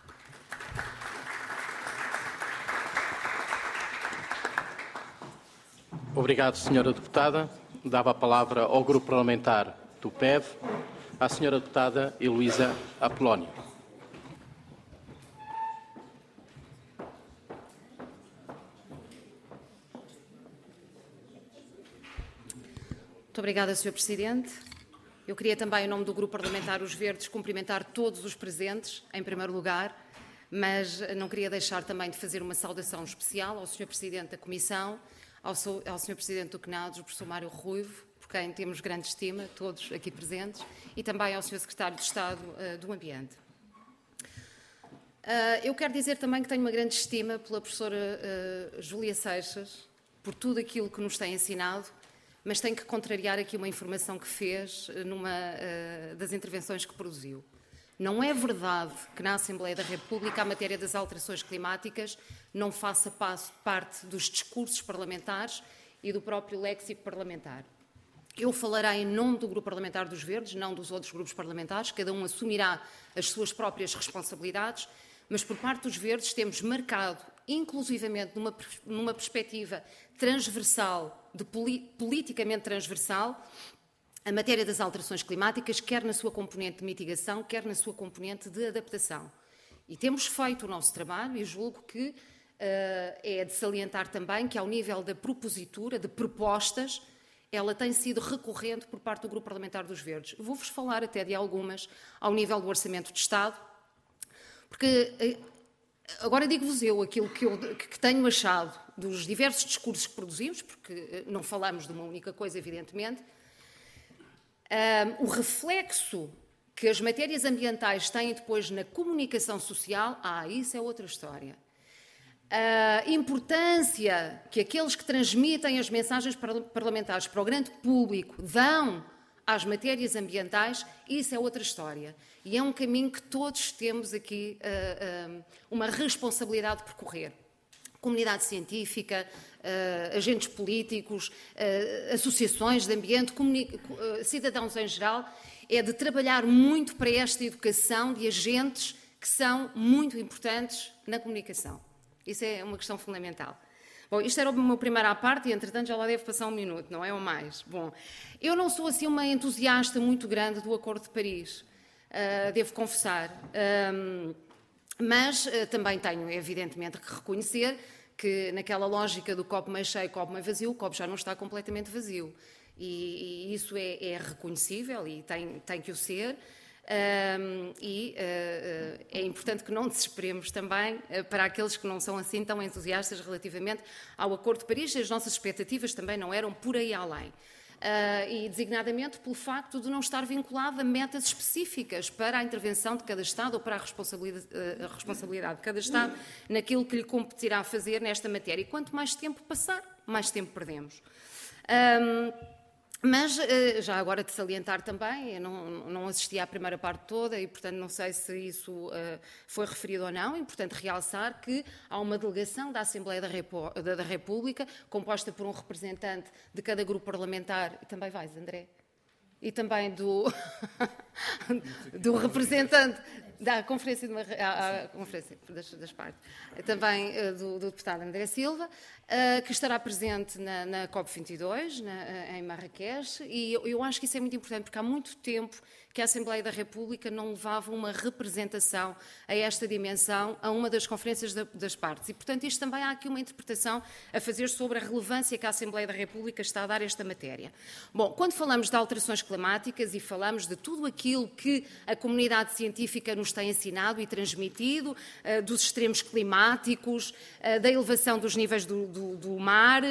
Obrigado, Sra. Deputada. Dava a palavra ao Grupo Parlamentar do PEV, à Sra. Deputada Heloísa Apolónio. Muito obrigada, Sr. Presidente. Eu queria também, em nome do Grupo Parlamentar Os Verdes, cumprimentar todos os presentes, em primeiro lugar, mas não queria deixar também de fazer uma saudação especial ao Sr. Presidente da Comissão, ao Sr. Presidente do CNADS, o professor Mário Ruivo, por quem temos grande estima, todos aqui presentes, e também ao Sr. Secretário de Estado do Ambiente. Eu quero dizer também que tenho uma grande estima pela professora Júlia Seixas, por tudo aquilo que nos tem ensinado, mas tenho que contrariar aqui uma informação que fez numa das intervenções que produziu. Não é verdade que na Assembleia da República a matéria das alterações climáticas não faça parte dos discursos parlamentares e do próprio léxico parlamentar. Eu falarei em nome do Grupo Parlamentar dos Verdes, não dos outros grupos parlamentares, cada um assumirá as suas próprias responsabilidades, mas por parte dos Verdes temos marcado, inclusivamente numa perspectiva transversal, politicamente transversal, a matéria das alterações climáticas, quer na sua componente de mitigação, quer na sua componente de adaptação. E temos feito o nosso trabalho e julgo que é de salientar também que, ao nível da propositura, de propostas, ela tem sido recorrente por parte do Grupo Parlamentar dos Verdes. Vou-vos falar até de algumas ao nível do Orçamento de Estado, porque agora digo-vos eu aquilo que tenho achado dos diversos discursos que produzimos, porque não falamos de uma única coisa, evidentemente. O reflexo que as matérias ambientais têm depois na comunicação social, isso é outra história. A importância que aqueles que transmitem as mensagens parlamentares para o grande público dão às matérias ambientais, isso é outra história. E é um caminho que todos temos aqui uma responsabilidade de percorrer. Comunidade científica, agentes políticos, associações de ambiente, cidadãos em geral, é de trabalhar muito para esta educação de agentes que são muito importantes na comunicação. Isso é uma questão fundamental. Bom, isto era a minha primeira parte e, entretanto, já lá deve passar um minuto, não é? Ou mais. Bom, eu não sou assim uma entusiasta muito grande do Acordo de Paris, devo confessar. Mas também tenho, evidentemente, que reconhecer que naquela lógica do copo meio cheio, copo meio vazio, o copo já não está completamente vazio. E isso é reconhecível e tem que o ser. É importante que não desesperemos também para aqueles que não são assim tão entusiastas relativamente ao Acordo de Paris. As nossas expectativas também não eram por aí além. E designadamente pelo facto de não estar vinculado a metas específicas para a intervenção de cada Estado ou para a responsabilidade de cada Estado naquilo que lhe competirá fazer nesta matéria. E quanto mais tempo passar, mais tempo perdemos. Mas, já agora de salientar também, eu não assisti à primeira parte toda e, portanto, não sei se isso foi referido ou não. É importante realçar que há uma delegação da Assembleia da República, composta por um representante de cada grupo parlamentar. E também vais, André? E também do representante da Conferência, Conferência das Partes, também do deputado André Silva, que estará presente na COP22, em Marrakech, e eu acho que isso é muito importante, porque há muito tempo que a Assembleia da República não levava uma representação a esta dimensão a uma das conferências das partes. E, portanto, isto também há aqui uma interpretação a fazer sobre a relevância que a Assembleia da República está a dar a esta matéria. Bom, quando falamos de alterações climáticas e falamos de tudo aquilo que a comunidade científica nos tem ensinado e transmitido, dos extremos climáticos, da elevação dos níveis do mar,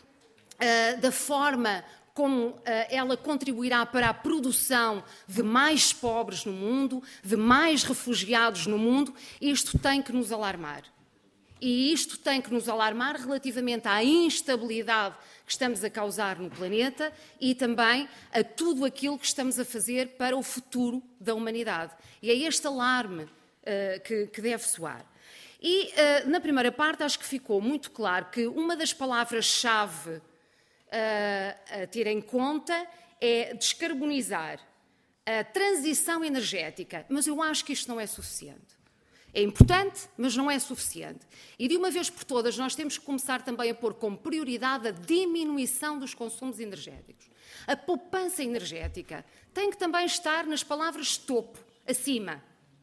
da forma como ela contribuirá para a produção de mais pobres no mundo, de mais refugiados no mundo, isto tem que nos alarmar. E isto tem que nos alarmar relativamente à instabilidade que estamos a causar no planeta e também a tudo aquilo que estamos a fazer para o futuro da humanidade. E é este alarme que deve soar. E na primeira parte acho que ficou muito claro que uma das palavras-chave a ter em conta é descarbonizar, a transição energética, mas eu acho que isto não é suficiente. É importante, mas não é suficiente. E de uma vez por todas nós temos que começar também a pôr como prioridade a diminuição dos consumos energéticos. A poupança energética tem que também estar nas palavras topo, acima.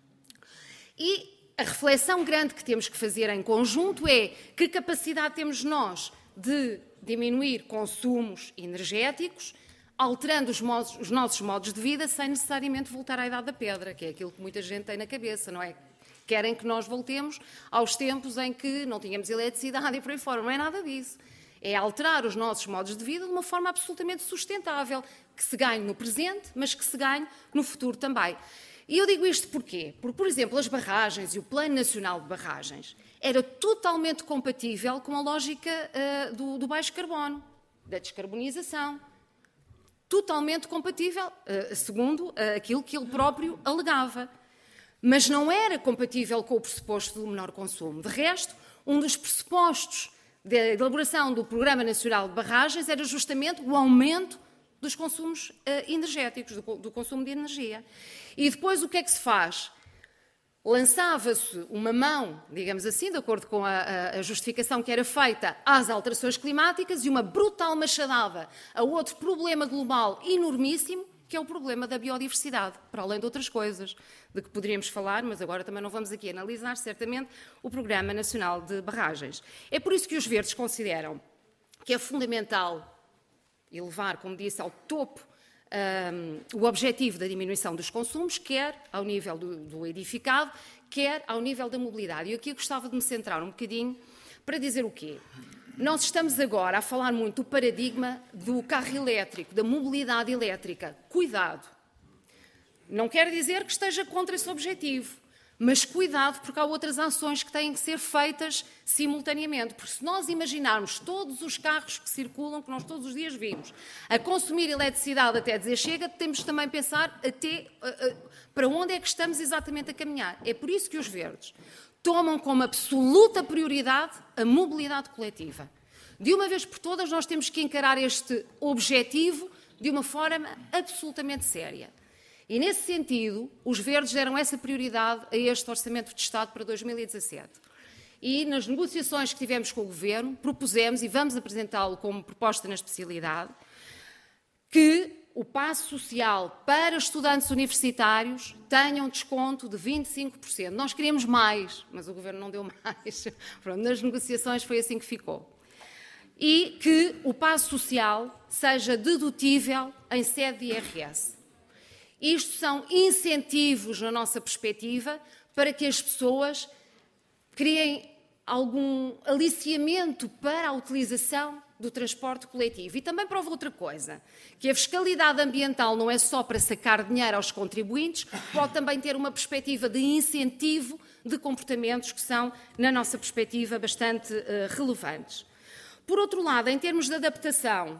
E a reflexão grande que temos que fazer em conjunto é que capacidade temos nós de diminuir consumos energéticos, alterando os nossos modos de vida sem necessariamente voltar à Idade da Pedra, que é aquilo que muita gente tem na cabeça, não é? Querem que nós voltemos aos tempos em que não tínhamos eletricidade e por aí fora. Não é nada disso. É alterar os nossos modos de vida de uma forma absolutamente sustentável, que se ganhe no presente, mas que se ganhe no futuro também. E eu digo isto porquê? Porque, por exemplo, as barragens e o Plano Nacional de Barragens era totalmente compatível com a lógica do baixo carbono, da descarbonização. Totalmente compatível, segundo aquilo que ele próprio alegava. Mas não era compatível com o pressuposto do menor consumo. De resto, um dos pressupostos da elaboração do Programa Nacional de Barragens era justamente o aumento dos consumos energéticos, do consumo de energia. E depois o que é que se faz? Lançava-se uma mão, digamos assim, de acordo com a justificação que era feita às alterações climáticas e uma brutal machadada a outro problema global enormíssimo, que é o problema da biodiversidade, para além de outras coisas de que poderíamos falar, mas agora também não vamos aqui analisar, certamente, o Programa Nacional de Barragens. É por isso que os Verdes consideram que é fundamental elevar, como disse, ao topo o objetivo da diminuição dos consumos, quer ao nível do edificado, quer ao nível da mobilidade. E aqui eu gostava de me centrar um bocadinho para dizer o quê? Nós estamos agora a falar muito do paradigma do carro elétrico, da mobilidade elétrica. Cuidado! Não quer dizer que esteja contra esse objetivo, mas cuidado porque há outras ações que têm que ser feitas simultaneamente. Porque se nós imaginarmos todos os carros que circulam, que nós todos os dias vimos, a consumir eletricidade até dizer chega, temos que também pensar até para onde é que estamos exatamente a caminhar. É por isso que os Verdes tomam como absoluta prioridade a mobilidade coletiva. De uma vez por todas, nós temos que encarar este objetivo de uma forma absolutamente séria. E, nesse sentido, os Verdes deram essa prioridade a este Orçamento de Estado para 2017. E, nas negociações que tivemos com o Governo, propusemos, e vamos apresentá-lo como proposta na especialidade, que o passo social para estudantes universitários tenha um desconto de 25%. Nós queríamos mais, mas o Governo não deu mais. Pronto, nas negociações foi assim que ficou. E que o passo social seja dedutível em sede de IRS. Isto são incentivos, na nossa perspectiva, para que as pessoas criem algum aliciamento para a utilização do transporte coletivo. E também prova outra coisa, que a fiscalidade ambiental não é só para sacar dinheiro aos contribuintes, pode também ter uma perspectiva de incentivo de comportamentos que são, na nossa perspectiva, bastante relevantes. Por outro lado, em termos de adaptação,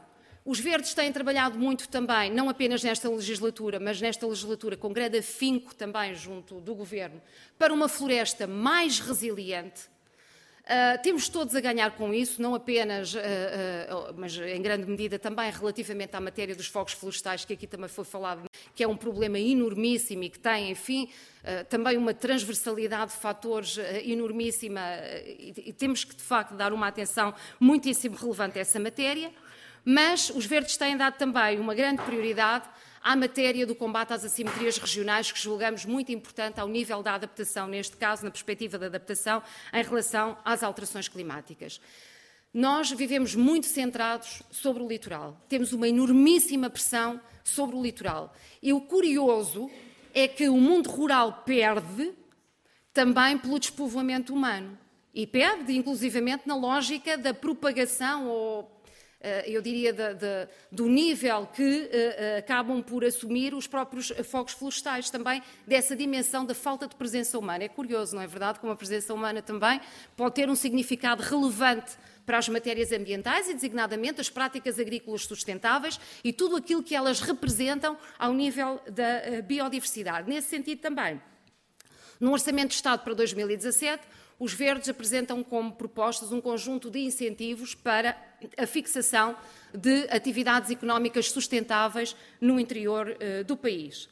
Os Verdes têm trabalhado muito também, não apenas nesta legislatura, mas nesta legislatura com grande afinco também junto do Governo, para uma floresta mais resiliente. Temos todos a ganhar com isso, não apenas, mas em grande medida também relativamente à matéria dos fogos florestais, que aqui também foi falado, que é um problema enormíssimo e que tem, enfim, também uma transversalidade de fatores enormíssima e temos que, de facto, dar uma atenção muitíssimo relevante a essa matéria. Mas os Verdes têm dado também uma grande prioridade à matéria do combate às assimetrias regionais, que julgamos muito importante ao nível da adaptação, neste caso, na perspectiva da adaptação, em relação às alterações climáticas. Nós vivemos muito centrados sobre o litoral. Temos uma enormíssima pressão sobre o litoral. E o curioso é que o mundo rural perde também pelo despovoamento humano. E perde, inclusivamente, na lógica da propagação ou eu diria, do nível que acabam por assumir os próprios fogos florestais, também dessa dimensão da falta de presença humana. É curioso, não é verdade? Como a presença humana também pode ter um significado relevante para as matérias ambientais e, designadamente, as práticas agrícolas sustentáveis e tudo aquilo que elas representam ao nível da biodiversidade. Nesse sentido também, no Orçamento de Estado para 2017, os Verdes apresentam como propostas um conjunto de incentivos para a fixação de atividades económicas sustentáveis no interior do país.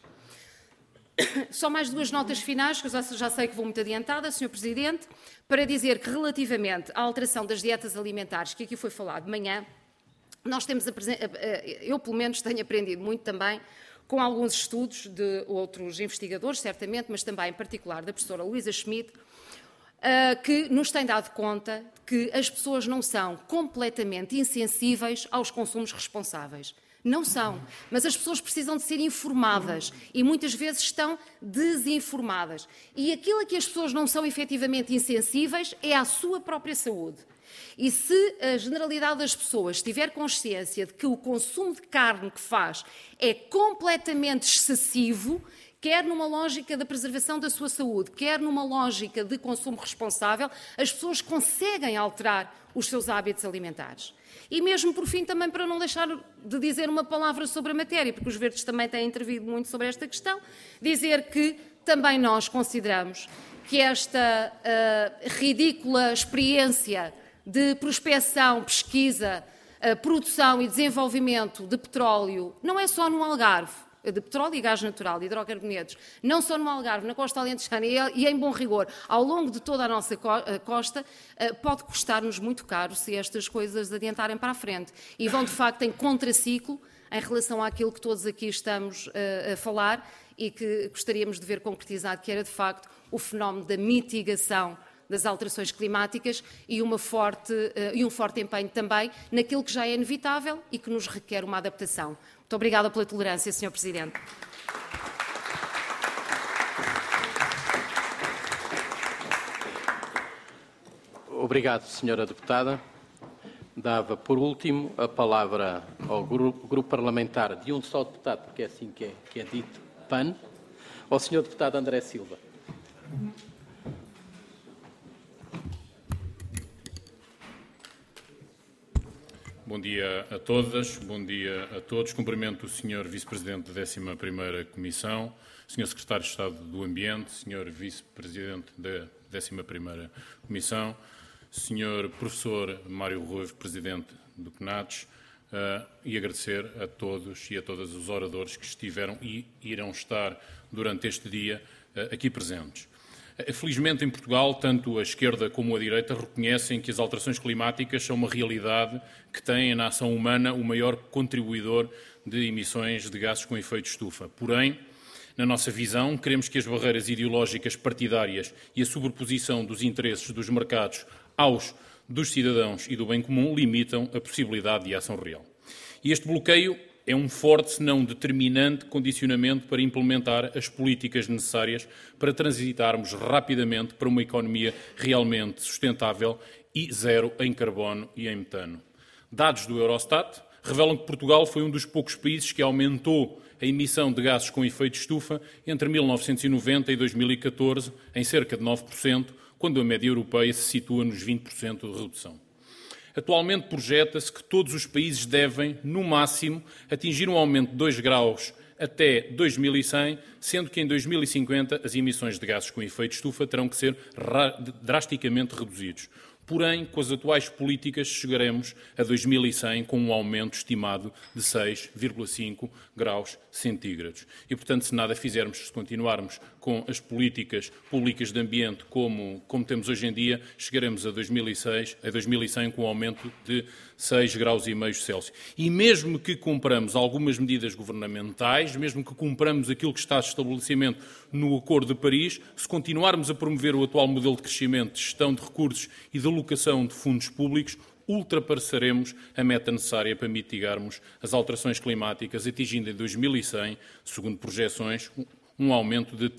Só mais duas notas finais, que eu já sei que vou muito adiantada, Sr. Presidente, para dizer que relativamente à alteração das dietas alimentares, que aqui foi falado de manhã, nós temos, eu pelo menos tenho aprendido muito também com alguns estudos de outros investigadores, certamente, mas também em particular da professora Luísa Schmidt, que nos tem dado conta que as pessoas não são completamente insensíveis aos consumos responsáveis. Não são, mas as pessoas precisam de ser informadas e muitas vezes estão desinformadas. E aquilo a que as pessoas não são efetivamente insensíveis é à sua própria saúde. E se a generalidade das pessoas tiver consciência de que o consumo de carne que faz é completamente excessivo, quer numa lógica da preservação da sua saúde, quer numa lógica de consumo responsável, as pessoas conseguem alterar os seus hábitos alimentares. E mesmo, por fim, também para não deixar de dizer uma palavra sobre a matéria, porque os Verdes também têm intervido muito sobre esta questão, dizer que também nós consideramos que esta ridícula experiência de prospecção, pesquisa, produção e desenvolvimento de petróleo não é só no Algarve, de petróleo e gás natural, de hidrocarbonetos, não só no Algarve, na costa alentejana e em bom rigor, ao longo de toda a nossa costa, pode custar-nos muito caro se estas coisas adiantarem para a frente. E vão, de facto, em contraciclo em relação àquilo que todos aqui estamos a falar e que gostaríamos de ver concretizado, que era, de facto, o fenómeno da mitigação das alterações climáticas e um forte empenho também naquilo que já é inevitável e que nos requer uma adaptação. Muito obrigada pela tolerância, Sr. Presidente. Obrigado, Sra. Deputada. Dava, por último, a palavra ao grupo parlamentar de um só deputado, porque é assim que é dito, PAN, ao Sr. Deputado André Silva. Bom dia a todas, bom dia a todos. Cumprimento o Sr. Vice-Presidente da 11ª Comissão, Sr. Secretário de Estado do Ambiente, Sr. Vice-Presidente da 11ª Comissão, Sr. Professor Mário Ruivo, Presidente do CNADS, e agradecer a todos e a todas os oradores que estiveram e irão estar durante este dia aqui presentes. Felizmente, em Portugal, tanto a esquerda como a direita reconhecem que as alterações climáticas são uma realidade que tem na ação humana o maior contribuidor de emissões de gases com efeito estufa. Porém, na nossa visão, queremos que as barreiras ideológicas partidárias e a sobreposição dos interesses dos mercados aos dos cidadãos e do bem comum limitam a possibilidade de ação real. E este bloqueio é um forte, se não determinante, condicionamento para implementar as políticas necessárias para transitarmos rapidamente para uma economia realmente sustentável e zero em carbono e em metano. Dados do Eurostat revelam que Portugal foi um dos poucos países que aumentou a emissão de gases com efeito estufa entre 1990 e 2014 em cerca de 9%, quando a média europeia se situa nos 20% de redução. Atualmente projeta-se que todos os países devem, no máximo, atingir um aumento de 2 graus até 2100, sendo que em 2050 as emissões de gases com efeito de estufa terão que ser drasticamente reduzidos. Porém, com as atuais políticas, chegaremos a 2100 com um aumento estimado de 6,5 graus centígrados. E, portanto, se nada fizermos, se continuarmos com as políticas públicas de ambiente como temos hoje em dia, chegaremos a 2100 com um aumento de 6,5 graus Celsius. E mesmo que cumpramos algumas medidas governamentais, mesmo que cumpramos aquilo que está estabelecimento no Acordo de Paris, se continuarmos a promover o atual modelo de crescimento, de gestão de recursos e de alocação de fundos públicos, ultrapassaremos a meta necessária para mitigarmos as alterações climáticas, atingindo em 2100, segundo projeções, um aumento de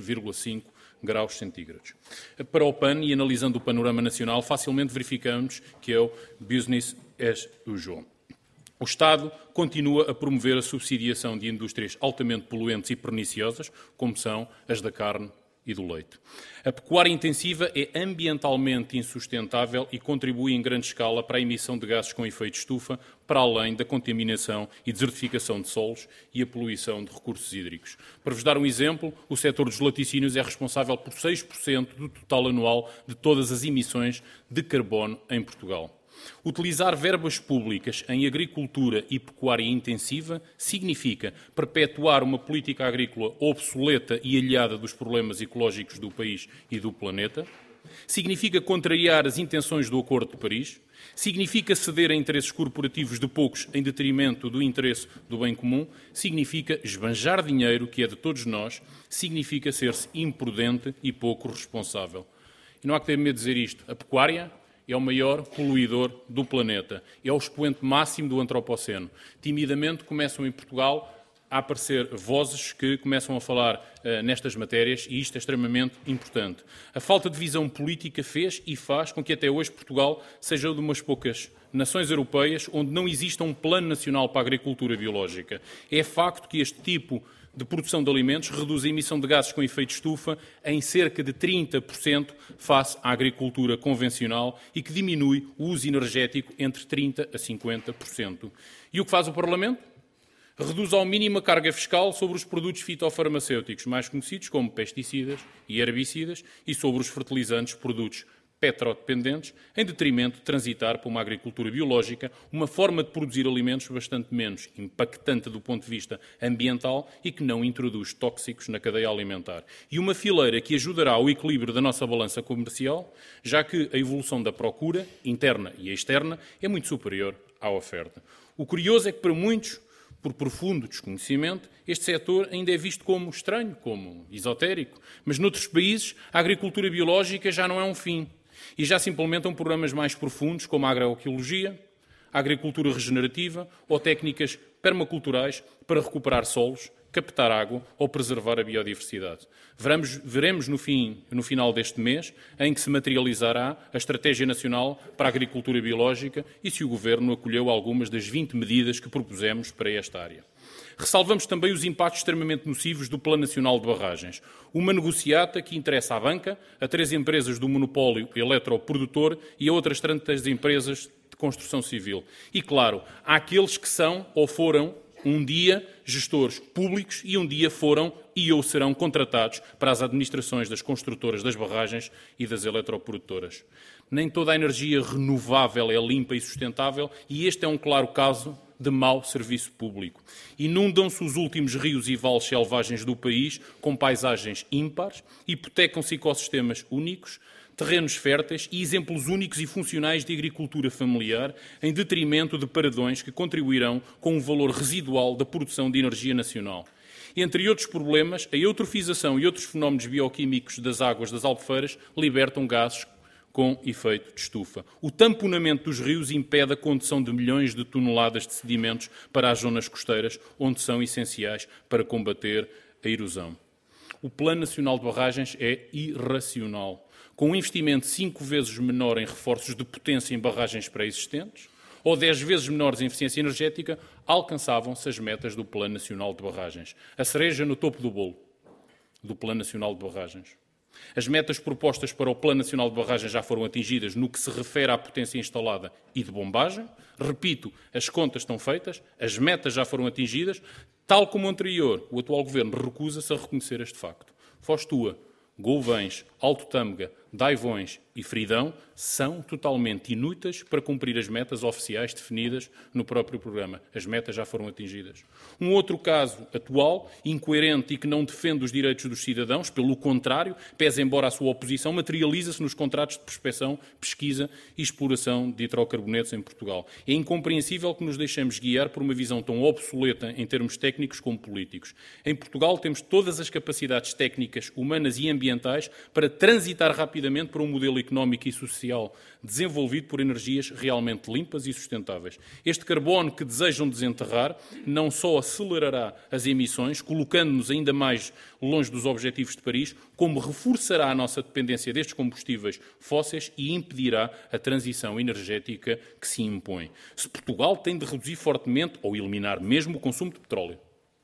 3,5 graus centígrados. Para o PAN, e analisando o panorama nacional, facilmente verificamos que é o business as usual. O Estado continua a promover a subsidiação de indústrias altamente poluentes e perniciosas, como são as da carne e do leite. A pecuária intensiva é ambientalmente insustentável e contribui em grande escala para a emissão de gases com efeito de estufa, para além da contaminação e desertificação de solos e a poluição de recursos hídricos. Para vos dar um exemplo, o setor dos laticínios é responsável por 6% do total anual de todas as emissões de carbono em Portugal. Utilizar verbas públicas em agricultura e pecuária intensiva significa perpetuar uma política agrícola obsoleta e aliada dos problemas ecológicos do país e do planeta, significa contrariar as intenções do Acordo de Paris, significa ceder a interesses corporativos de poucos em detrimento do interesse do bem comum, significa esbanjar dinheiro que é de todos nós, significa ser-se imprudente e pouco responsável. E não há que ter medo de dizer isto. A pecuária é o maior poluidor do planeta. É o expoente máximo do antropoceno. Timidamente começam em Portugal a aparecer vozes que começam a falar nestas matérias e isto é extremamente importante. A falta de visão política fez e faz com que até hoje Portugal seja de umas poucas nações europeias onde não exista um plano nacional para a agricultura biológica. É facto que este tipo de produção de alimentos reduz a emissão de gases com efeito de estufa em cerca de 30% face à agricultura convencional e que diminui o uso energético entre 30% a 50%. E o que faz o Parlamento? Reduz ao mínimo a carga fiscal sobre os produtos fitofarmacêuticos, mais conhecidos como pesticidas e herbicidas, e sobre os fertilizantes, produtos petrodependentes, em detrimento de transitar para uma agricultura biológica, uma forma de produzir alimentos bastante menos impactante do ponto de vista ambiental e que não introduz tóxicos na cadeia alimentar. E uma fileira que ajudará ao equilíbrio da nossa balança comercial, já que a evolução da procura, interna e externa, é muito superior à oferta. O curioso é que para muitos, por profundo desconhecimento, este setor ainda é visto como estranho, como esotérico, mas noutros países a agricultura biológica já não é um fim. E já se implementam programas mais profundos, como a agroecologia, a agricultura regenerativa ou técnicas permaculturais para recuperar solos, captar água ou preservar a biodiversidade. Veremos no final deste mês, em que se materializará a Estratégia Nacional para a Agricultura Biológica e se o Governo acolheu algumas das 20 medidas que propusemos para esta área. Ressalvamos também os impactos extremamente nocivos do Plano Nacional de Barragens, uma negociata que interessa à banca, a 3 empresas do monopólio eletroprodutor e a outras tantas empresas de construção civil. E, claro, há aqueles que são ou foram um dia gestores públicos e um dia foram e ou serão contratados para as administrações das construtoras das barragens e das eletroprodutoras. Nem toda a energia renovável é limpa e sustentável e este é um claro caso de mau serviço público. Inundam-se os últimos rios e vales selvagens do país com paisagens ímpares, hipotecam-se ecossistemas únicos, terrenos férteis e exemplos únicos e funcionais de agricultura familiar, em detrimento de paradões que contribuirão com o valor residual da produção de energia nacional. Entre outros problemas, a eutrofização e outros fenómenos bioquímicos das águas das albufeiras libertam gases com efeito de estufa. O tamponamento dos rios impede a condução de milhões de toneladas de sedimentos para as zonas costeiras, onde são essenciais para combater a erosão. O Plano Nacional de Barragens é irracional. Com um investimento 5 vezes menor em reforços de potência em barragens pré-existentes, ou 10 vezes menores em eficiência energética, alcançavam-se as metas do Plano Nacional de Barragens. A cereja no topo do bolo do Plano Nacional de Barragens. As metas propostas para o Plano Nacional de Barragem já foram atingidas no que se refere à potência instalada e de bombagem. Repito, as contas estão feitas, as metas já foram atingidas. Tal como o anterior, o atual Governo recusa-se a reconhecer este facto. Foz Tua, Gouvães, Alto Tâmega, Daivões e Fridão são totalmente inúteis para cumprir as metas oficiais definidas no próprio programa. As metas já foram atingidas. Um outro caso atual, incoerente e que não defende os direitos dos cidadãos, pelo contrário, pese embora a sua oposição, materializa-se nos contratos de prospecção, pesquisa e exploração de hidrocarbonetos em Portugal. É incompreensível que nos deixemos guiar por uma visão tão obsoleta em termos técnicos como políticos. Em Portugal temos todas as capacidades técnicas, humanas e ambientais para transitar rapidamente para um modelo económico e social desenvolvido por energias realmente limpas e sustentáveis. Este carbono que desejam desenterrar não só acelerará as emissões, colocando-nos ainda mais longe dos objetivos de Paris, como reforçará a nossa dependência destes combustíveis fósseis e impedirá a transição energética que se impõe. Se Portugal tem de reduzir fortemente ou eliminar mesmo o consumo de petróleo,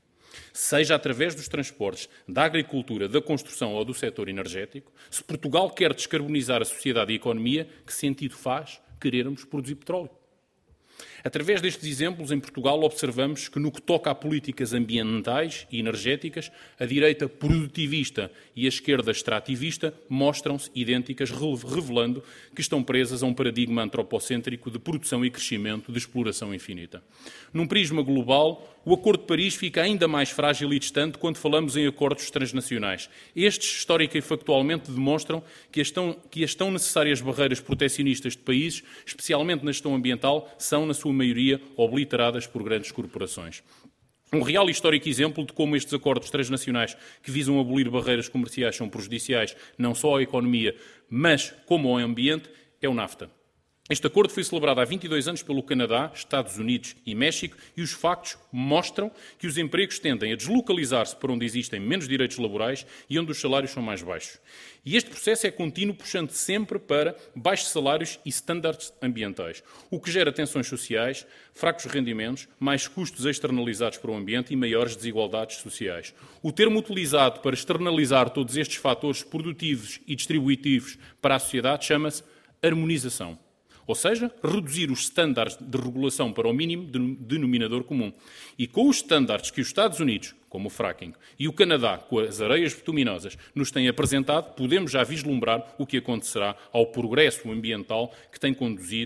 seja através dos transportes, da agricultura, da construção ou do setor energético, se Portugal quer descarbonizar a sociedade e a economia, que sentido faz querermos produzir petróleo? Através destes exemplos, em Portugal, observamos que, no que toca a políticas ambientais e energéticas, a direita produtivista e a esquerda extrativista mostram-se idênticas, revelando que estão presas a um paradigma antropocêntrico de produção e crescimento, de exploração infinita. Num prisma global, o Acordo de Paris fica ainda mais frágil e distante quando falamos em acordos transnacionais. Estes, histórica e factualmente, demonstram que as tão necessárias barreiras proteccionistas de países, especialmente na gestão ambiental, são, na sua maioria, obliteradas por grandes corporações. Um real e histórico exemplo de como estes acordos transnacionais que visam abolir barreiras comerciais são prejudiciais não só à economia, mas como ao ambiente, é o NAFTA. Este acordo foi celebrado há 22 anos pelo Canadá, Estados Unidos e México e os factos mostram que os empregos tendem a deslocalizar-se para onde existem menos direitos laborais e onde os salários são mais baixos. E este processo é contínuo, puxando sempre para baixos salários e estándares ambientais, o que gera tensões sociais, fracos rendimentos, mais custos externalizados para o ambiente e maiores desigualdades sociais. O termo utilizado para externalizar todos estes fatores produtivos e distributivos para a sociedade chama-se harmonização. Ou seja, reduzir os estándares de regulação para o mínimo denominador comum. E com os estándares que os Estados Unidos, como o fracking, e o Canadá, com as areias bituminosas, nos têm apresentado, podemos já vislumbrar o que acontecerá ao progresso ambiental que tem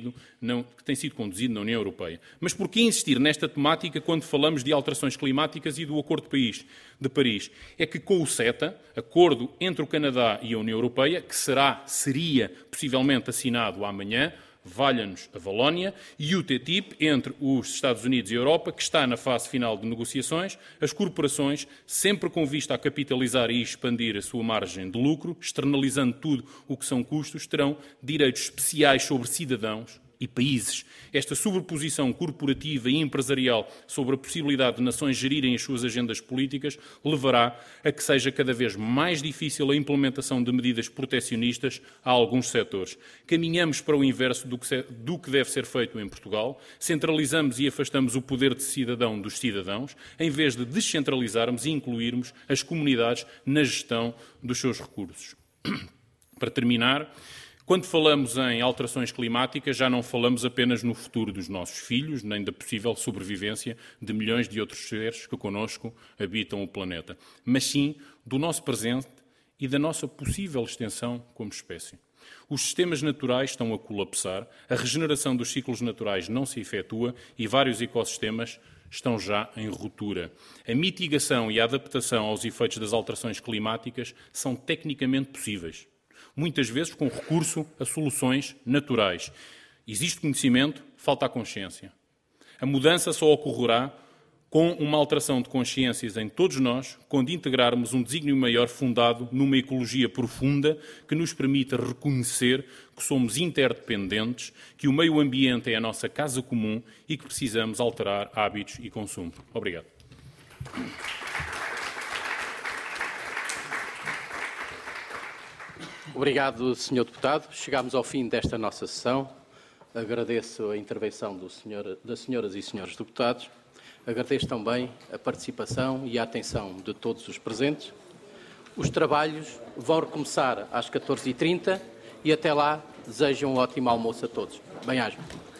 sido conduzido na União Europeia. Mas por que insistir nesta temática quando falamos de alterações climáticas e do Acordo de Paris? É que com o CETA, acordo entre o Canadá e a União Europeia, que seria possivelmente assinado amanhã, valha-nos a Valónia, e o TTIP entre os Estados Unidos e a Europa, que está na fase final de negociações, as corporações, sempre com vista a capitalizar e expandir a sua margem de lucro, externalizando tudo o que são custos, terão direitos especiais sobre cidadãos e países. Esta sobreposição corporativa e empresarial sobre a possibilidade de nações gerirem as suas agendas políticas levará a que seja cada vez mais difícil a implementação de medidas protecionistas a alguns setores. Caminhamos para o inverso do que deve ser feito em Portugal, centralizamos e afastamos o poder de cidadão dos cidadãos, em vez de descentralizarmos e incluirmos as comunidades na gestão dos seus recursos. Para terminar, quando falamos em alterações climáticas, já não falamos apenas no futuro dos nossos filhos, nem da possível sobrevivência de milhões de outros seres que connosco habitam o planeta, mas sim do nosso presente e da nossa possível extensão como espécie. Os sistemas naturais estão a colapsar, a regeneração dos ciclos naturais não se efetua e vários ecossistemas estão já em ruptura. A mitigação e a adaptação aos efeitos das alterações climáticas são tecnicamente possíveis, muitas vezes com recurso a soluções naturais. Existe conhecimento, falta a consciência. A mudança só ocorrerá com uma alteração de consciências em todos nós, quando integrarmos um desígnio maior fundado numa ecologia profunda que nos permita reconhecer que somos interdependentes, que o meio ambiente é a nossa casa comum e que precisamos alterar hábitos e consumo. Obrigado. Obrigado, Sr. Deputado. Chegámos ao fim desta nossa sessão. Agradeço a intervenção das senhoras e senhores deputados. Agradeço também a participação e a atenção de todos os presentes. Os trabalhos vão recomeçar às 14h30 e até lá desejo um ótimo almoço a todos. Bem-aja.